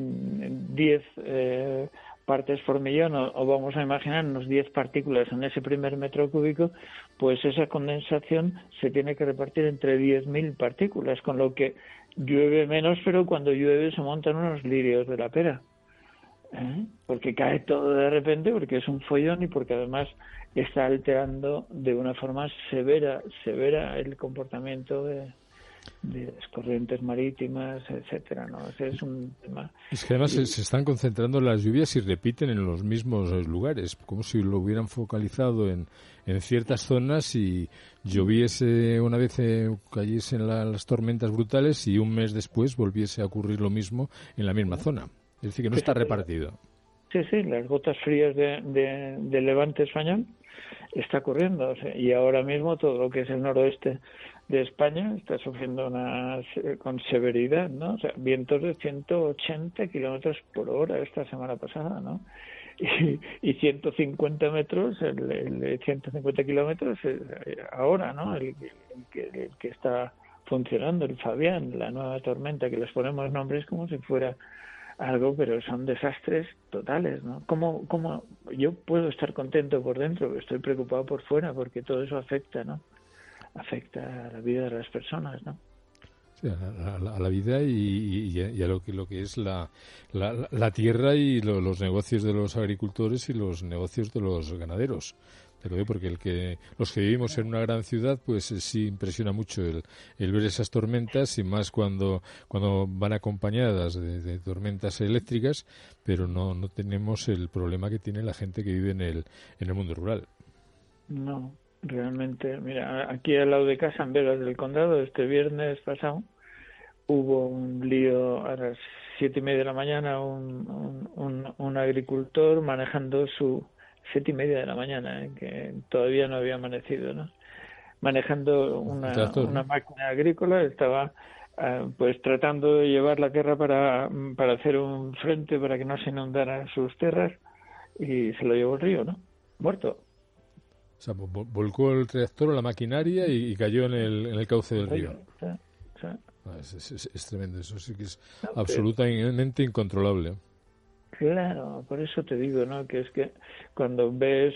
diez eh, partes por millón, o, o vamos a imaginarnos diez partículas en ese primer metro cúbico, pues esa condensación se tiene que repartir entre diez mil partículas, con lo que llueve menos, pero cuando llueve se montan unos lirios de la pera. ¿Eh? Porque cae todo de repente, porque es un follón y porque además está alterando de una forma severa, severa el comportamiento de... de las corrientes marítimas, etcétera, ¿no? Ese es un tema. Es que además y... se, se están concentrando las lluvias y repiten en los mismos lugares, como si lo hubieran focalizado en, en ciertas zonas y lloviese una vez, eh, cayesen la, las tormentas brutales y un mes después volviese a ocurrir lo mismo en la misma zona. Es decir, que no está repartido. Sí, sí, las gotas frías de, de, de Levante español está ocurriendo, o sea, y ahora mismo todo lo que es el noroeste de España está sufriendo una con severidad, ¿no? O sea, vientos de ciento ochenta kilómetros por hora esta semana pasada, ¿no? Y, y ciento cincuenta metros, el, el ciento cincuenta kilómetros ahora, ¿no? El, el, el, el que está funcionando, el Fabián, la nueva tormenta, que les ponemos nombres como si fuera algo, pero son desastres totales, ¿no? ¿Cómo, cómo yo puedo estar contento por dentro, pero estoy preocupado por fuera, porque todo eso afecta, ¿no? Afecta a la vida de las personas, ¿no? Sí, a, la, a la vida y, y, y a lo que lo que es la, la, la tierra y lo, los negocios de los agricultores y los negocios de los ganaderos. Te lo digo porque el que los que vivimos en una gran ciudad, pues eh, sí impresiona mucho el, el ver esas tormentas, y más cuando cuando van acompañadas de, de tormentas eléctricas, pero no no tenemos el problema que tiene la gente que vive en el en el mundo rural. No. Realmente, mira, aquí al lado de casa, en Vegas del Condado, este viernes pasado, hubo un lío a las siete y media de la mañana, un, un, un, un agricultor manejando su... siete y media de la mañana, ¿eh? Que todavía no había amanecido, ¿no? Manejando una, una máquina agrícola, estaba uh, pues tratando de llevar la tierra para, para hacer un frente para que no se inundaran sus tierras, y se lo llevó el río, ¿no? Muerto. O sea, volcó el tractor o la maquinaria y, y cayó en el, en el cauce del río. Sí, sí. Ah, es, es, es tremendo, eso sí que es no, absolutamente pero... incontrolable. Claro, por eso te digo, ¿no? Que es que cuando ves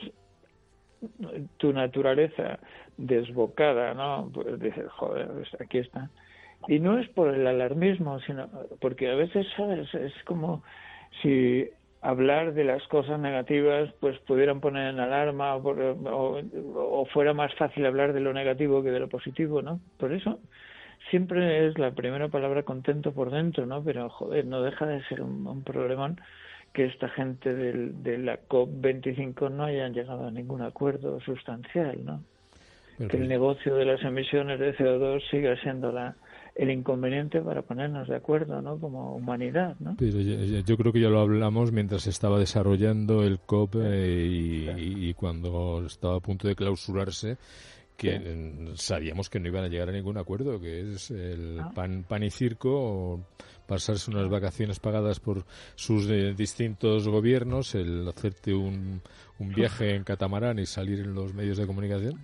tu naturaleza desbocada, ¿no? Pues dices, joder, pues aquí está. Y no es por el alarmismo, sino porque a veces, ¿sabes? Es como si hablar de las cosas negativas pues pudieran poner en alarma, o, por, o, o fuera más fácil hablar de lo negativo que de lo positivo, ¿no? Por eso siempre es la primera palabra contento por dentro, ¿no? Pero, joder, no deja de ser un, un problemón que esta gente del, de la COP veinticinco no hayan llegado a ningún acuerdo sustancial, ¿no? Pero que el negocio de las emisiones de C O dos siga siendo la el inconveniente para ponernos de acuerdo, ¿no? Como humanidad, ¿no? Pero yo, yo creo que ya lo hablamos mientras se estaba desarrollando el COP eh, y, y, y cuando estaba a punto de clausurarse, que sí. Sabíamos que no iban a llegar a ningún acuerdo, que es el ah. pan, pan y circo, o pasarse unas vacaciones pagadas por sus eh, distintos gobiernos, el hacerte un, un viaje en catamarán y salir en los medios de comunicación,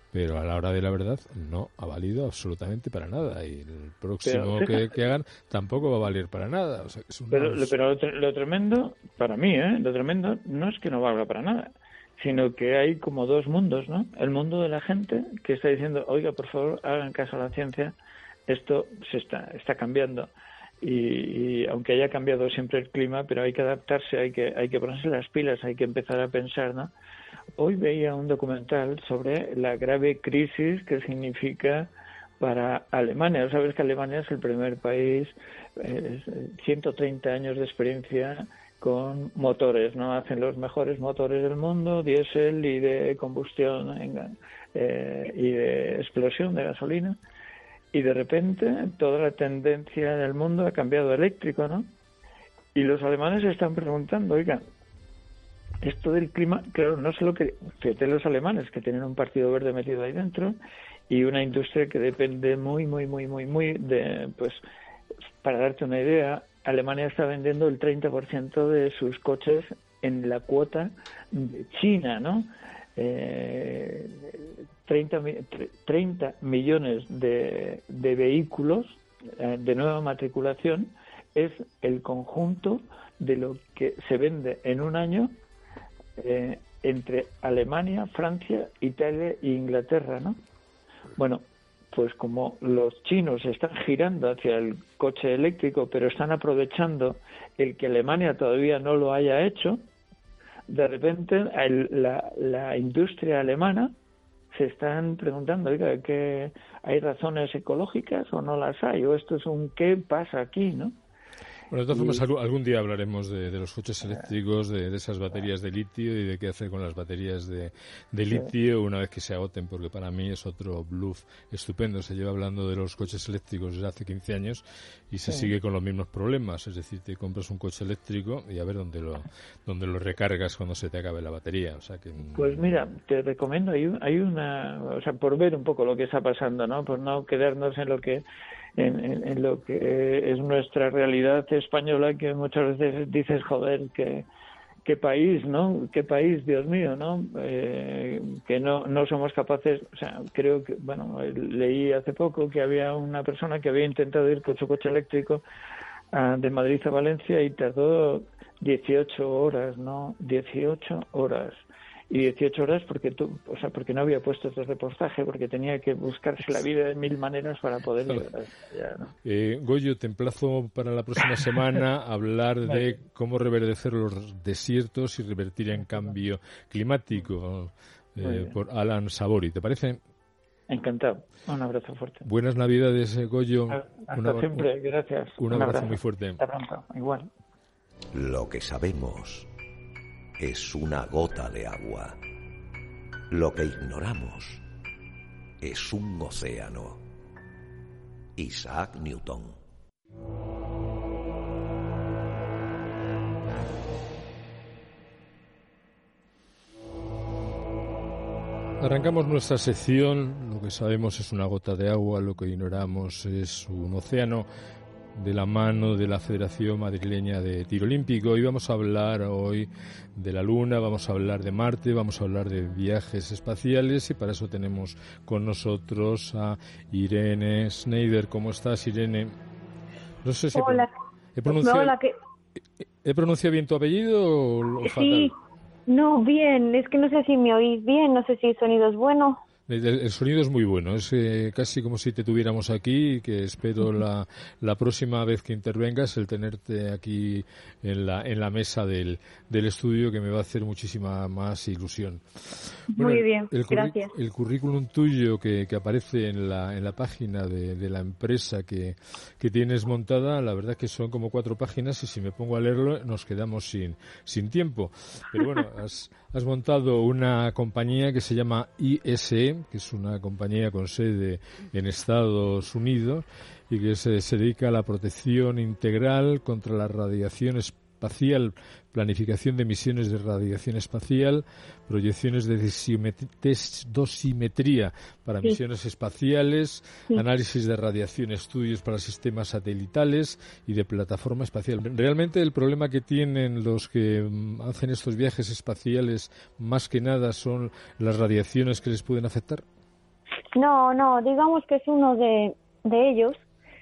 pero a la hora de la verdad no ha valido absolutamente para nada, y el próximo pero, que, que hagan tampoco va a valer para nada. O sea, es unos... Pero, pero lo, lo tremendo, para mí, ¿eh? lo tremendo no es que no valga para nada, sino que hay como dos mundos, ¿no? El mundo de la gente que está diciendo, oiga, por favor, hagan caso a la ciencia, esto se está, está cambiando. Y, y aunque haya cambiado siempre el clima, pero hay que adaptarse, hay que hay que ponerse las pilas, hay que empezar a pensar, ¿no? Hoy veía un documental sobre la grave crisis que significa para Alemania. Sabes que Alemania es el primer país, eh, ciento treinta años de experiencia con motores, ¿no? Hacen los mejores motores del mundo, diésel y de combustión en, eh, y de explosión de gasolina. Y de repente toda la tendencia del mundo ha cambiado a eléctrico, ¿no? Y los alemanes se están preguntando, oigan, esto del clima, claro, no sé lo que... Fíjate los alemanes, que tienen un partido verde metido ahí dentro y una industria que depende muy, muy, muy, muy, muy de... Pues, para darte una idea, Alemania está vendiendo el treinta por ciento de sus coches en la cuota de China, ¿no? Eh, treinta, treinta millones de, de vehículos eh, de nueva matriculación es el conjunto de lo que se vende en un año eh, entre Alemania, Francia, Italia e Inglaterra, ¿no? Bueno, pues como los chinos están girando hacia el coche eléctrico, pero están aprovechando el que Alemania todavía no lo haya hecho, de repente el, la, la industria alemana se están preguntando, oiga, ¿que hay razones ecológicas o no las hay? O esto es un ¿qué pasa aquí?, ¿no? Bueno, de todas formas, algún día hablaremos de, de los coches eléctricos, de, de esas baterías de litio y de qué hacer con las baterías de, de litio una vez que se agoten, porque para mí es otro bluff estupendo. Se lleva hablando de los coches eléctricos desde hace quince años y se sí. sigue con los mismos problemas. Es decir, te compras un coche eléctrico y a ver dónde lo dónde lo recargas cuando se te acabe la batería. O sea que... Pues mira, te recomiendo, hay, hay una... O sea, por ver un poco lo que está pasando, ¿no? Por no quedarnos en lo que... En, en, en lo que es nuestra realidad española, que muchas veces dices, joder, que qué país, ¿no? Qué país, Dios mío, ¿no? Eh, que no no somos capaces, o sea, creo que, bueno, leí hace poco que había una persona que había intentado ir con su coche eléctrico uh, de Madrid a Valencia y tardó dieciocho horas, ¿no? dieciocho horas. Y dieciocho horas porque tú, o sea, porque no había puesto este reportaje, porque tenía que buscarse la vida de mil maneras para poder llegar allá, ¿no? Eh, Goyo, te emplazo para la próxima semana a hablar de cómo reverdecer los desiertos y revertir en cambio climático, eh, por Alan Sabori, ¿te parece? Encantado. Un abrazo fuerte. Buenas Navidades, Goyo. Hasta un, siempre, gracias. Un, un abrazo, abrazo muy fuerte. Hasta pronto, igual. Lo que sabemos es una gota de agua. Lo que ignoramos es un océano. Isaac Newton. Arrancamos nuestra sección. Lo que sabemos es una gota de agua, lo que ignoramos es un océano, de la mano de la Federación Madrileña de Tiro Olímpico. Y vamos a hablar hoy de la Luna, vamos a hablar de Marte, vamos a hablar de viajes espaciales, y para eso tenemos con nosotros a Irene Schneider. ¿Cómo estás, Irene? No sé si Hola. he pronunciado, Hola, ¿qué? ¿He pronunciado bien tu apellido o, o fatal? Sí, no, bien, es que no sé si me oís bien, no sé si el sonido es bueno. El, el sonido es muy bueno, es eh, casi como si te tuviéramos aquí, y que espero la, la próxima vez que intervengas el tenerte aquí en la en la mesa del, del estudio, que me va a hacer muchísima más ilusión. Bueno, muy bien, el, el gracias. El currículum tuyo que, que aparece en la en la página de, de la empresa que, que tienes montada, la verdad es que son como cuatro páginas, y si me pongo a leerlo nos quedamos sin sin tiempo. Pero bueno, has, has montado una compañía que se llama I S E, que es una compañía con sede en Estados Unidos y que se, se dedica a la protección integral contra la radiación espacial, planificación de emisiones de radiación espacial, proyecciones de dosimetría para sí. misiones espaciales, sí. análisis de radiación, estudios para sistemas satelitales y de plataforma espacial. Realmente el problema que tienen los que hacen estos viajes espaciales más que nada son las radiaciones que les pueden afectar. No, no, digamos que es uno de, de ellos.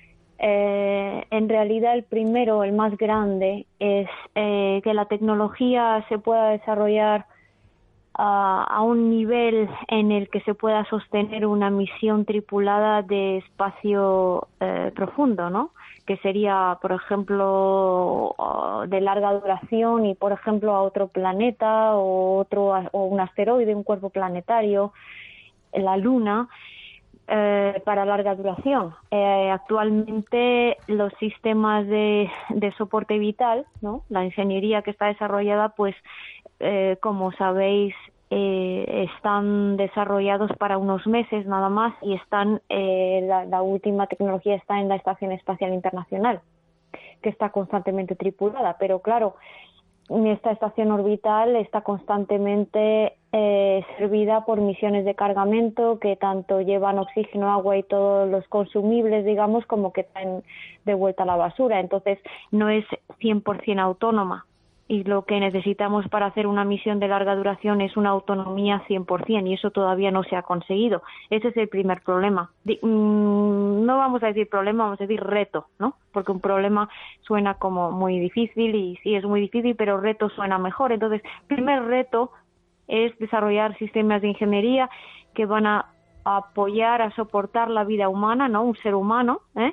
Eh, en realidad el primero, el más grande, es eh, que la tecnología se pueda desarrollar a, a un nivel en el que se pueda sostener una misión tripulada de espacio eh, profundo, ¿no? Que sería, por ejemplo, de larga duración y, por ejemplo, a otro planeta o otro o un asteroide, un cuerpo planetario, la Luna. Eh, para larga duración. Eh, actualmente los sistemas de, de soporte vital, ¿no? La ingeniería que está desarrollada, pues eh, como sabéis, eh, están desarrollados para unos meses nada más y están eh, la, la última tecnología está en la Estación Espacial Internacional, que está constantemente tripulada, pero claro, esta estación orbital está constantemente eh, servida por misiones de cargamento que tanto llevan oxígeno, agua y todos los consumibles, digamos, como que traen de vuelta a la basura. Entonces, no es cien por ciento autónoma. Y lo que necesitamos para hacer una misión de larga duración es una autonomía cien por ciento, y eso todavía no se ha conseguido. Ese es el primer problema. No vamos a decir problema, vamos a decir reto, ¿no? Porque un problema suena como muy difícil, y sí es muy difícil, pero reto suena mejor. Entonces, el primer reto es desarrollar sistemas de ingeniería que van a apoyar, a soportar la vida humana, ¿no? Un ser humano, ¿eh?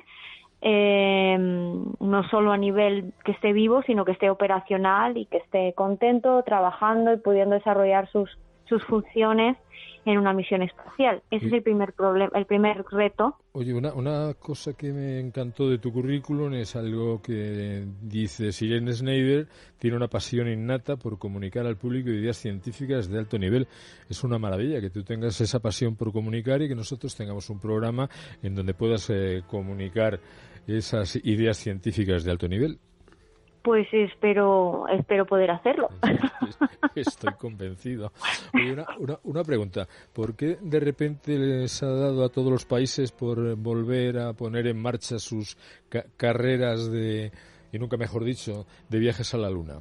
Eh, no solo a nivel que esté vivo, sino que esté operacional y que esté contento, trabajando y pudiendo desarrollar sus sus funciones en una misión espacial. Ese sí. es el primer problema, el primer reto. Oye, una, una cosa que me encantó de tu currículum es algo que dice: Irene Schneider tiene una pasión innata por comunicar al público ideas científicas de alto nivel. Es una maravilla que tú tengas esa pasión por comunicar y que nosotros tengamos un programa en donde puedas eh, comunicar esas ideas científicas de alto nivel. Pues espero espero poder hacerlo. Estoy convencido. Oye, una, una, una pregunta. ¿Por qué de repente les ha dado a todos los países por volver a poner en marcha sus ca- carreras de, y nunca mejor dicho, de viajes a la Luna?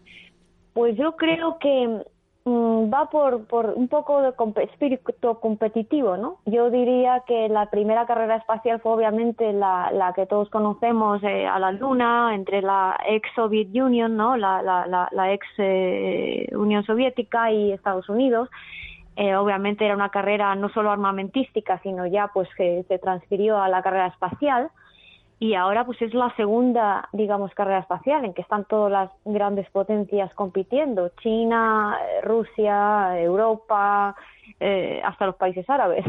Pues yo creo que mmm, va por, por un poco de comp- espíritu competitivo, ¿no? Yo diría que la primera carrera espacial fue obviamente la, la que todos conocemos, eh, a la Luna, entre la ex Soviet Union, ¿no? La, la, la, la ex eh, Unión Soviética y Estados Unidos. Eh, obviamente era una carrera no solo armamentística, sino ya pues que se transfirió a la carrera espacial. Y ahora pues es la segunda, digamos, carrera espacial en que están todas las grandes potencias compitiendo: China, Rusia, Europa, eh, hasta los países árabes,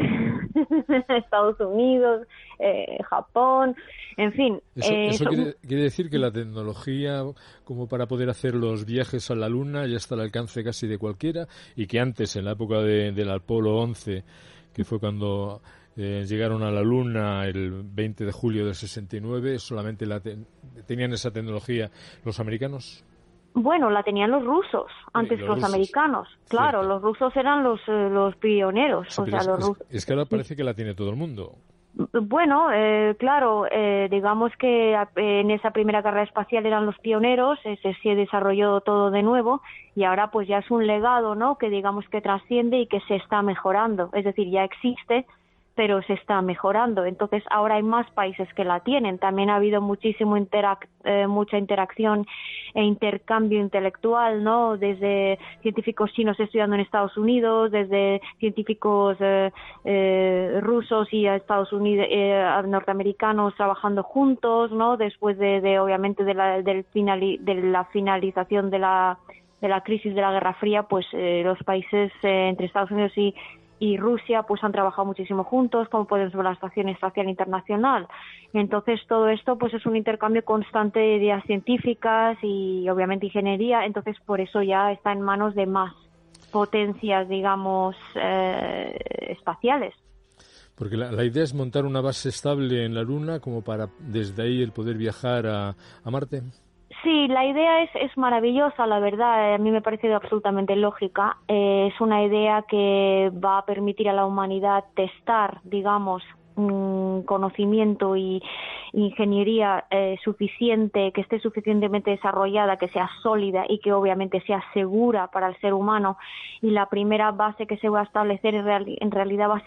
Estados Unidos, eh, Japón, en fin. Eso, eh, eso son... quiere, quiere decir que la tecnología como para poder hacer los viajes a la Luna ya está al alcance casi de cualquiera, y que antes, en la época de, del Apolo once, que fue cuando Eh, llegaron a la Luna el veinte de julio del sesenta y nueve, solamente la te- tenían esa tecnología los americanos. Bueno, la tenían los rusos antes que los, los americanos. Claro, cierto. Los rusos eran los eh, los pioneros. Sí, o sea, es, los es, rusos... es que ahora parece que la tiene todo el mundo. Bueno, eh, claro, eh, digamos que en esa primera carrera espacial eran los pioneros, eh, se, se desarrolló todo de nuevo, y ahora pues ya es un legado, ¿no? Que digamos que trasciende y que se está mejorando. Es decir, ya existe, pero se está mejorando. Entonces ahora hay más países que la tienen. También ha habido muchísimo interac eh, mucha interacción e intercambio intelectual, ¿no? Desde científicos chinos estudiando en Estados Unidos, desde científicos eh, eh, rusos y Estados Unidos, eh, norteamericanos trabajando juntos, ¿no? Después de, de obviamente de la, del finali de la finalización de la de la crisis de la Guerra Fría, pues eh, los países eh, entre Estados Unidos y y Rusia pues han trabajado muchísimo juntos, como podemos ver la Estación Espacial Internacional. Entonces todo esto pues es un intercambio constante de ideas científicas y obviamente ingeniería. Entonces por eso ya está en manos de más potencias, digamos, eh, espaciales. Porque la, la idea es montar una base estable en la Luna como para desde ahí el poder viajar a, a Marte. Sí, la idea es, es maravillosa, la verdad, a mí me ha parecido absolutamente lógica. Eh, es una idea que va a permitir a la humanidad testar, digamos, un conocimiento y ingeniería eh, suficiente, que esté suficientemente desarrollada, que sea sólida y que obviamente sea segura para el ser humano. Y la primera base que se va a establecer en, real, en realidad va a ser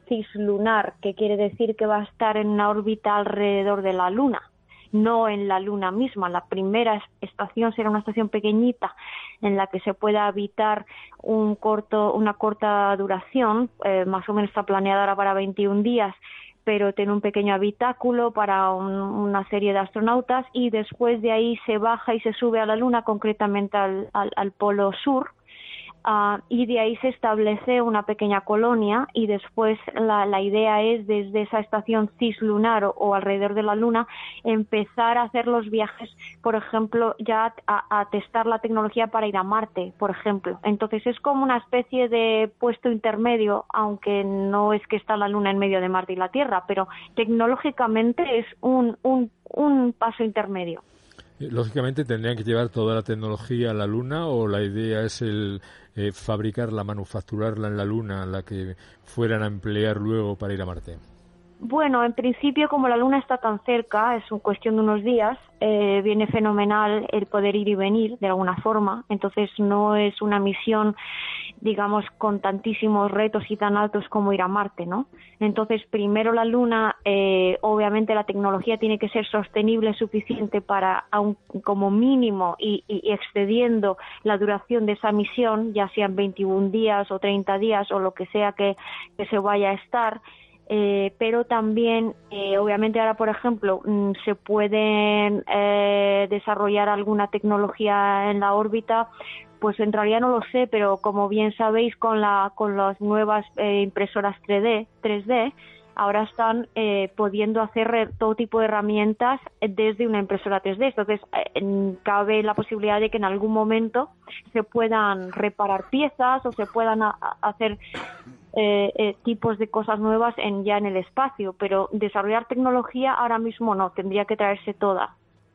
cislunar, que quiere decir que va a estar en una órbita alrededor de la Luna, no en la Luna misma. La primera estación será una estación pequeñita en la que se pueda habitar un corto, una corta duración, eh, más o menos está planeada ahora para veintiún días, pero tiene un pequeño habitáculo para un, una serie de astronautas, y después de ahí se baja y se sube a la Luna, concretamente al, al, al polo sur. Uh, y de ahí se establece una pequeña colonia, y después la, la idea es, desde esa estación cislunar o, o alrededor de la Luna, empezar a hacer los viajes, por ejemplo, ya a, a testar la tecnología para ir a Marte, por ejemplo. Entonces es como una especie de puesto intermedio, aunque no es que está la Luna en medio de Marte y la Tierra, pero tecnológicamente es un, un, un paso intermedio. Lógicamente tendrían que llevar toda la tecnología a la Luna, o la idea es el eh, fabricarla, manufacturarla en la Luna, la que fueran a emplear luego para ir a Marte. Bueno, en principio, como la Luna está tan cerca, es una cuestión de unos días, eh, viene fenomenal el poder ir y venir de alguna forma. Entonces no es una misión, digamos, con tantísimos retos y tan altos como ir a Marte, ¿no? Entonces, primero la Luna, eh, obviamente la tecnología tiene que ser sostenible, suficiente para, aun, como mínimo, y, y excediendo la duración de esa misión, ya sean veintiún días o treinta días o lo que sea que, que se vaya a estar. Eh, pero también, eh, obviamente ahora, por ejemplo, mm, se pueden eh, desarrollar alguna tecnología en la órbita, pues en realidad no lo sé, pero como bien sabéis, con la con las nuevas eh, impresoras tres D, ahora están eh, pudiendo hacer todo tipo de herramientas desde una impresora tres D. Entonces, eh, cabe la posibilidad de que en algún momento se puedan reparar piezas o se puedan a, a hacer Eh, eh, tipos de cosas nuevas en ya en el espacio, pero desarrollar tecnología ahora mismo no, tendría que traerse toda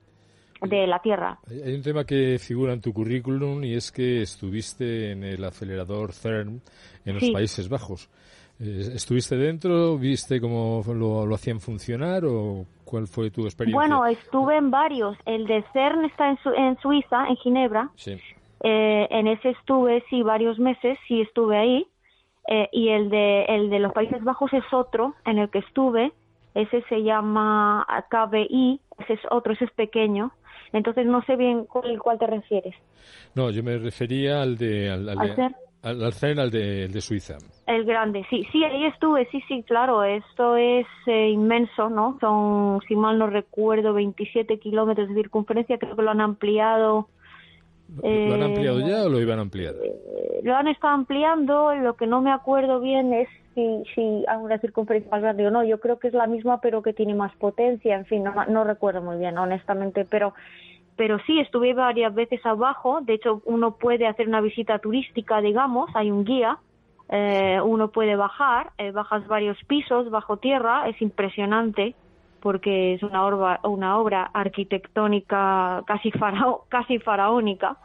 de la Tierra. Hay un tema que figura en tu currículum, y es que estuviste en el acelerador CERN en los sí. Países Bajos. ¿Estuviste dentro? ¿Viste cómo lo, lo hacían funcionar, o cuál fue tu experiencia? Bueno, estuve en varios. El de CERN está en, Su- en Suiza, en Ginebra. Sí. Eh, en ese estuve, sí, varios meses, sí estuve ahí. Eh, y el de el de los Países Bajos es otro en el que estuve, ese se llama K B I, ese es otro, ese es pequeño, entonces no sé bien cuál, cuál te refieres. No, yo me refería al de al, al, ¿Al CERN? Al, al CERN, al de, el de Suiza. El grande, sí, sí, ahí estuve, sí, sí, claro, esto es eh, inmenso, ¿no? Son, si mal no recuerdo, veintisiete kilómetros de circunferencia, creo que lo han ampliado. ¿Lo han ampliado ya o lo iban a ampliar? Eh, lo han estado ampliando, lo que no me acuerdo bien es si, si hay una circunferencia más grande o no. Yo creo que es la misma, pero que tiene más potencia, en fin, no, no recuerdo muy bien, honestamente, pero pero sí, estuve varias veces abajo. De hecho, uno puede hacer una visita turística, digamos, hay un guía, eh, uno puede bajar, eh, bajas varios pisos bajo tierra, es impresionante, porque es una obra, una obra arquitectónica casi farao, casi faraónica,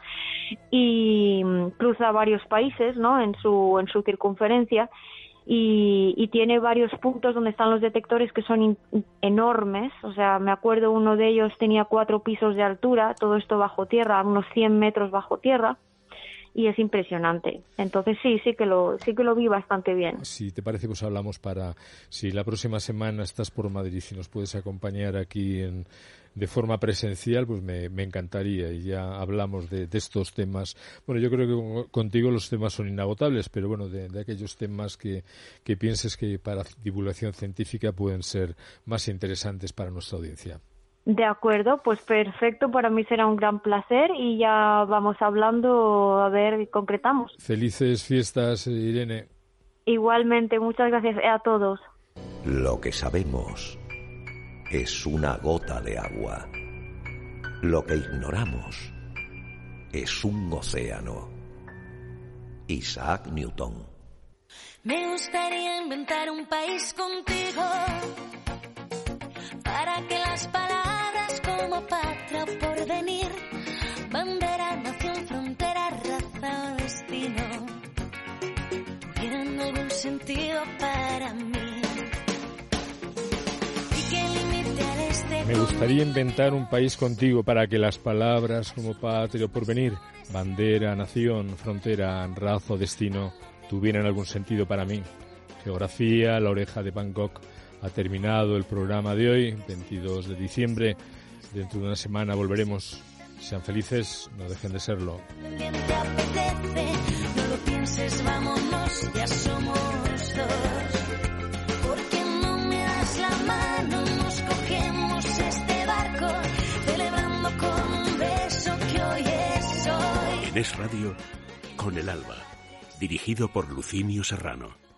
y cruza varios países, ¿no? en su en su circunferencia, y, y tiene varios puntos donde están los detectores que son in, enormes. O sea, me acuerdo, uno de ellos tenía cuatro pisos de altura, todo esto bajo tierra, unos cien metros bajo tierra. Y es impresionante. Entonces sí, sí que lo sí que lo vi bastante bien. Si te parece, pues hablamos para, si la próxima semana estás por Madrid y nos puedes acompañar aquí en, de forma presencial, pues me, me encantaría, y ya hablamos de, de estos temas. Bueno, yo creo que contigo los temas son inagotables, pero bueno, de, de aquellos temas que, que pienses que para divulgación científica pueden ser más interesantes para nuestra audiencia. De acuerdo, pues perfecto, para mí será un gran placer, y ya vamos hablando, a ver, concretamos. Felices fiestas, Irene. Igualmente, muchas gracias a todos. Lo que sabemos es una gota de agua. Lo que ignoramos es un océano. Isaac Newton. Me gustaría inventar un país contigo, para que las palabras como patria o porvenir, bandera, nación, frontera, raza o destino, tuvieran algún sentido para mí. Y que limite al este. Me gustaría inventar un país contigo, para que las palabras como patria o porvenir, bandera, nación, frontera, raza o destino, tuvieran algún sentido para mí. geografía, La Oreja de Bangkok ha terminado el programa de hoy, veintidós de diciembre. Dentro de una semana volveremos. Sean felices, no dejen de serlo. ¿Quién te apetece? No lo pienses, vámonos, ya somos dos. ¿Por qué no me das la mano? Nos cogemos este barco, celebrando con un beso que hoy es hoy. En Es Radio, Con el Alba, dirigido por Lucinio Serrano.